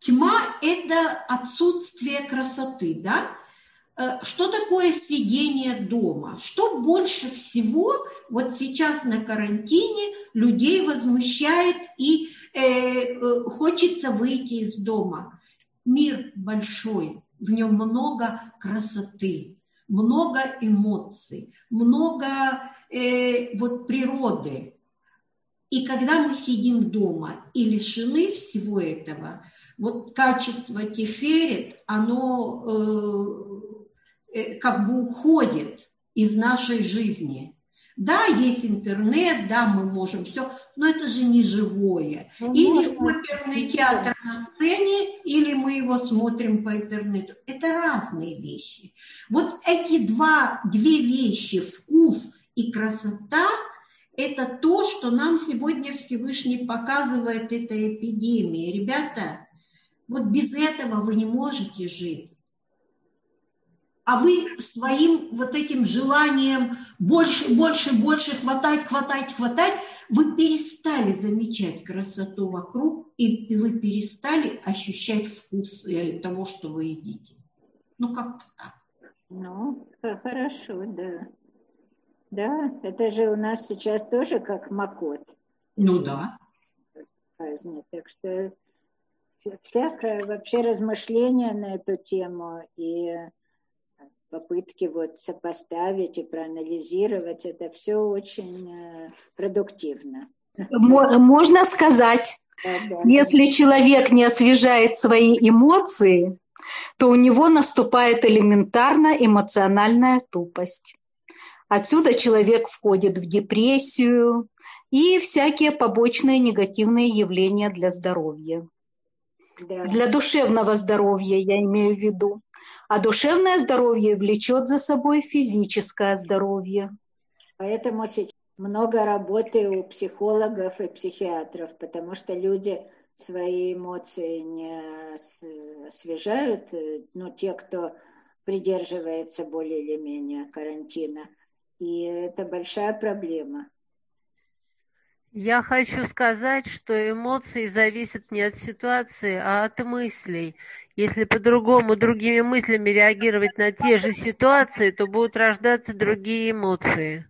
S2: Тьма – это отсутствие красоты, да? Что такое сидение дома? Что больше всего вот сейчас на карантине людей возмущает и э, хочется выйти из дома? Мир большой, в нем много красоты, много эмоций, много э, вот природы. И когда мы сидим дома и лишены всего этого, вот качество тиферет, оно э, э, как бы уходит из нашей жизни. Да, есть интернет, да, мы можем все, но это же не живое. Ну, или оперный театр на сцене, или мы его смотрим по интернету. Это разные вещи. Вот эти два, две вещи, вкус и красота, это то, что нам сегодня Всевышний показывает этой эпидемии. Ребята, вот без этого вы не можете жить. А вы своим вот этим желанием больше, больше, больше хватать, хватать, хватать, вы перестали замечать красоту вокруг, и вы перестали ощущать вкус того, что вы едите. Ну, как-то так.
S1: Ну, хорошо, да. Да, это же у нас сейчас тоже как Макот.
S2: Ну, да.
S1: Праздник. Так что всякое вообще размышление на эту тему и попытки вот сопоставить и проанализировать, это все очень продуктивно.
S5: Можно сказать, да, да, если да. человек не освежает свои эмоции, то у него наступает элементарно эмоциональная тупость. Отсюда человек входит в депрессию и всякие побочные негативные явления для здоровья. Да. Для душевного здоровья я имею в виду. А душевное здоровье влечет за собой физическое здоровье.
S1: Поэтому сейчас много работы у психологов и психиатров, потому что люди свои эмоции не освежают, ну, те, кто придерживается более или менее карантина. И это большая проблема.
S4: Я хочу сказать, что эмоции зависят не от ситуации, а от мыслей. Если по-другому, другими мыслями реагировать на те же ситуации, то будут рождаться другие эмоции.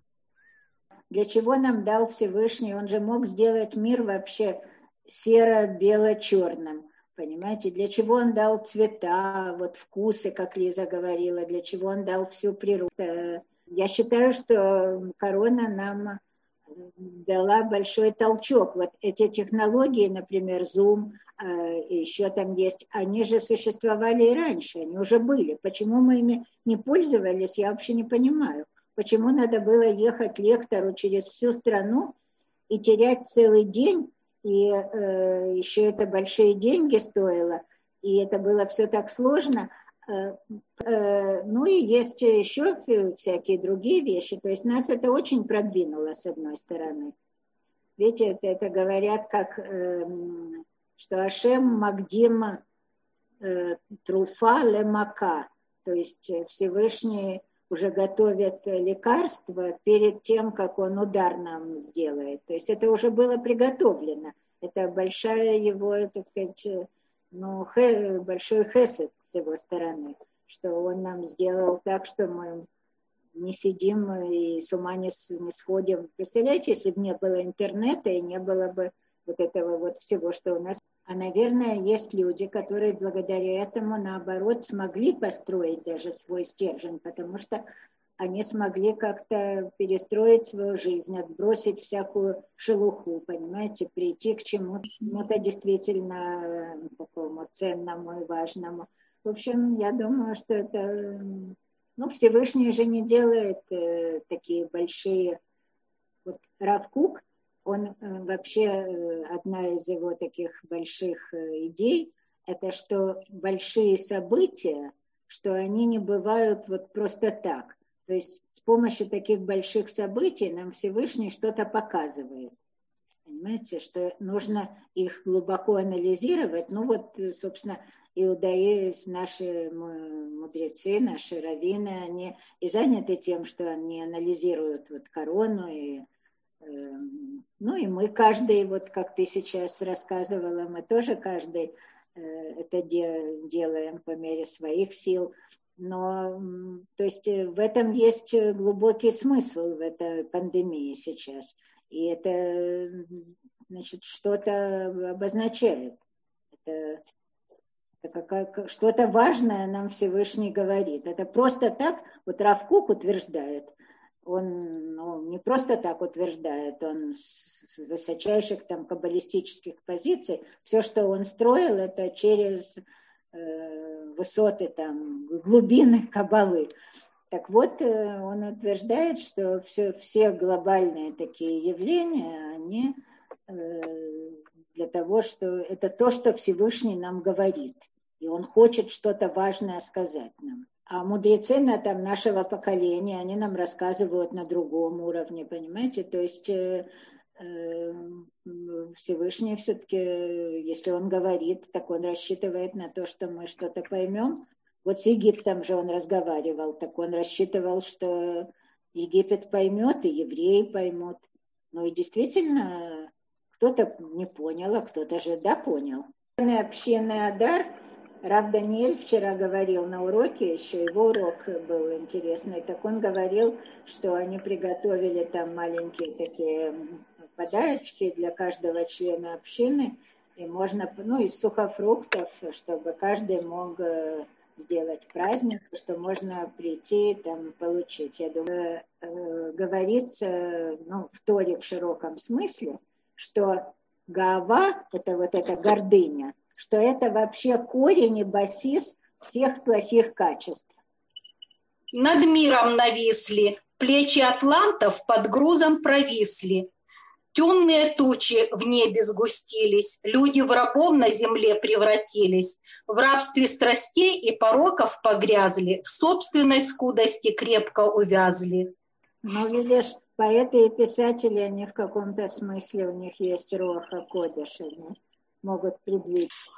S1: Для чего нам дал Всевышний? Он же мог сделать мир вообще серо-бело-черным. Понимаете, для чего он дал цвета, вот вкусы, как Лиза говорила, для чего он дал всю природу. Я считаю, что корона нам дала большой толчок. Вот эти технологии, например, Zoom, еще там есть, они же существовали и раньше, они уже были. Почему мы ими не пользовались, я вообще не понимаю. Почему надо было ехать лектору через всю страну и терять целый день, и э, еще это большие деньги стоило, и это было все так сложно. Э, э, ну и есть еще всякие другие вещи. То есть нас это очень продвинуло, с одной стороны. Видите, это, это говорят, как, э, что Ашем Магдим э, Труфа Лемака, то есть Всевышний уже готовят лекарства перед тем, как он удар нам сделает. То есть это уже было приготовлено. Это большая его, так сказать, ну, хэ, большой хесед с его стороны, что он нам сделал так, что мы не сидим и с ума не, не сходим. Представляете, если бы не было интернета и не было бы вот этого вот всего, что у нас. А, наверное, есть люди, которые благодаря этому, наоборот, смогли построить даже свой стержень, потому что они смогли как-то перестроить свою жизнь, отбросить всякую шелуху, понимаете, прийти к чему-то действительно такому ценному и важному. В общем, я думаю, что это... Ну, Всевышний же не делает э, такие большие... Вот Рав Кук, он э, вообще, э, одна из его таких больших э, идей, это что большие события, что они не бывают вот просто так. То есть с помощью таких больших событий нам Всевышний что-то показывает. Понимаете, что нужно их глубоко анализировать. Ну вот, собственно, иудаи, наши мудрецы, наши раввины, они и заняты тем, что они анализируют вот корону. И, э, ну и мы каждый, вот как ты сейчас рассказывала, мы тоже каждый это делаем по мере своих сил. Но, то есть, в этом есть глубокий смысл в этой пандемии сейчас. И это, значит, что-то обозначает. Это, это как, что-то важное нам Всевышний говорит. Это просто так, вот Рав Кук утверждает, он ну, не просто так утверждает, он с, с высочайших там каббалистических позиций, все, что он строил, это через э, высоты, там, глубины каббалы. Так вот, э, он утверждает, что все, все глобальные такие явления, они э, для того, что это то, что Всевышний нам говорит, и он хочет что-то важное сказать нам. А мудрецы на, там, нашего поколения, они нам рассказывают на другом уровне, понимаете? То есть э, э, Всевышний все-таки, если он говорит, так он рассчитывает на то, что мы что-то поймем. Вот с Египтом же он разговаривал, так он рассчитывал, что Египет поймет, и евреи поймут. Ну и действительно, кто-то не понял, а кто-то же да понял. Общинный Адар. Рав Даниэль вчера говорил на уроке, еще его урок был интересный, так он говорил, что они приготовили там маленькие такие подарочки для каждого члена общины, и можно, ну, из сухофруктов, чтобы каждый мог сделать праздник, что можно прийти там получить. Я думаю, говорится, ну, в Торе в широком смысле, что гаава, это вот эта гордыня, что это вообще корень и базис всех плохих качеств.
S5: Над миром нависли, плечи атлантов под грузом провисли. Темные тучи в небе сгустились, люди в рабов на земле превратились, в рабстве страстей и пороков погрязли, в собственной скудости крепко увязли.
S1: Ну, видишь, поэты и писатели, они в каком-то смысле, у них есть руах ха-кодеш, они могут предвидеть.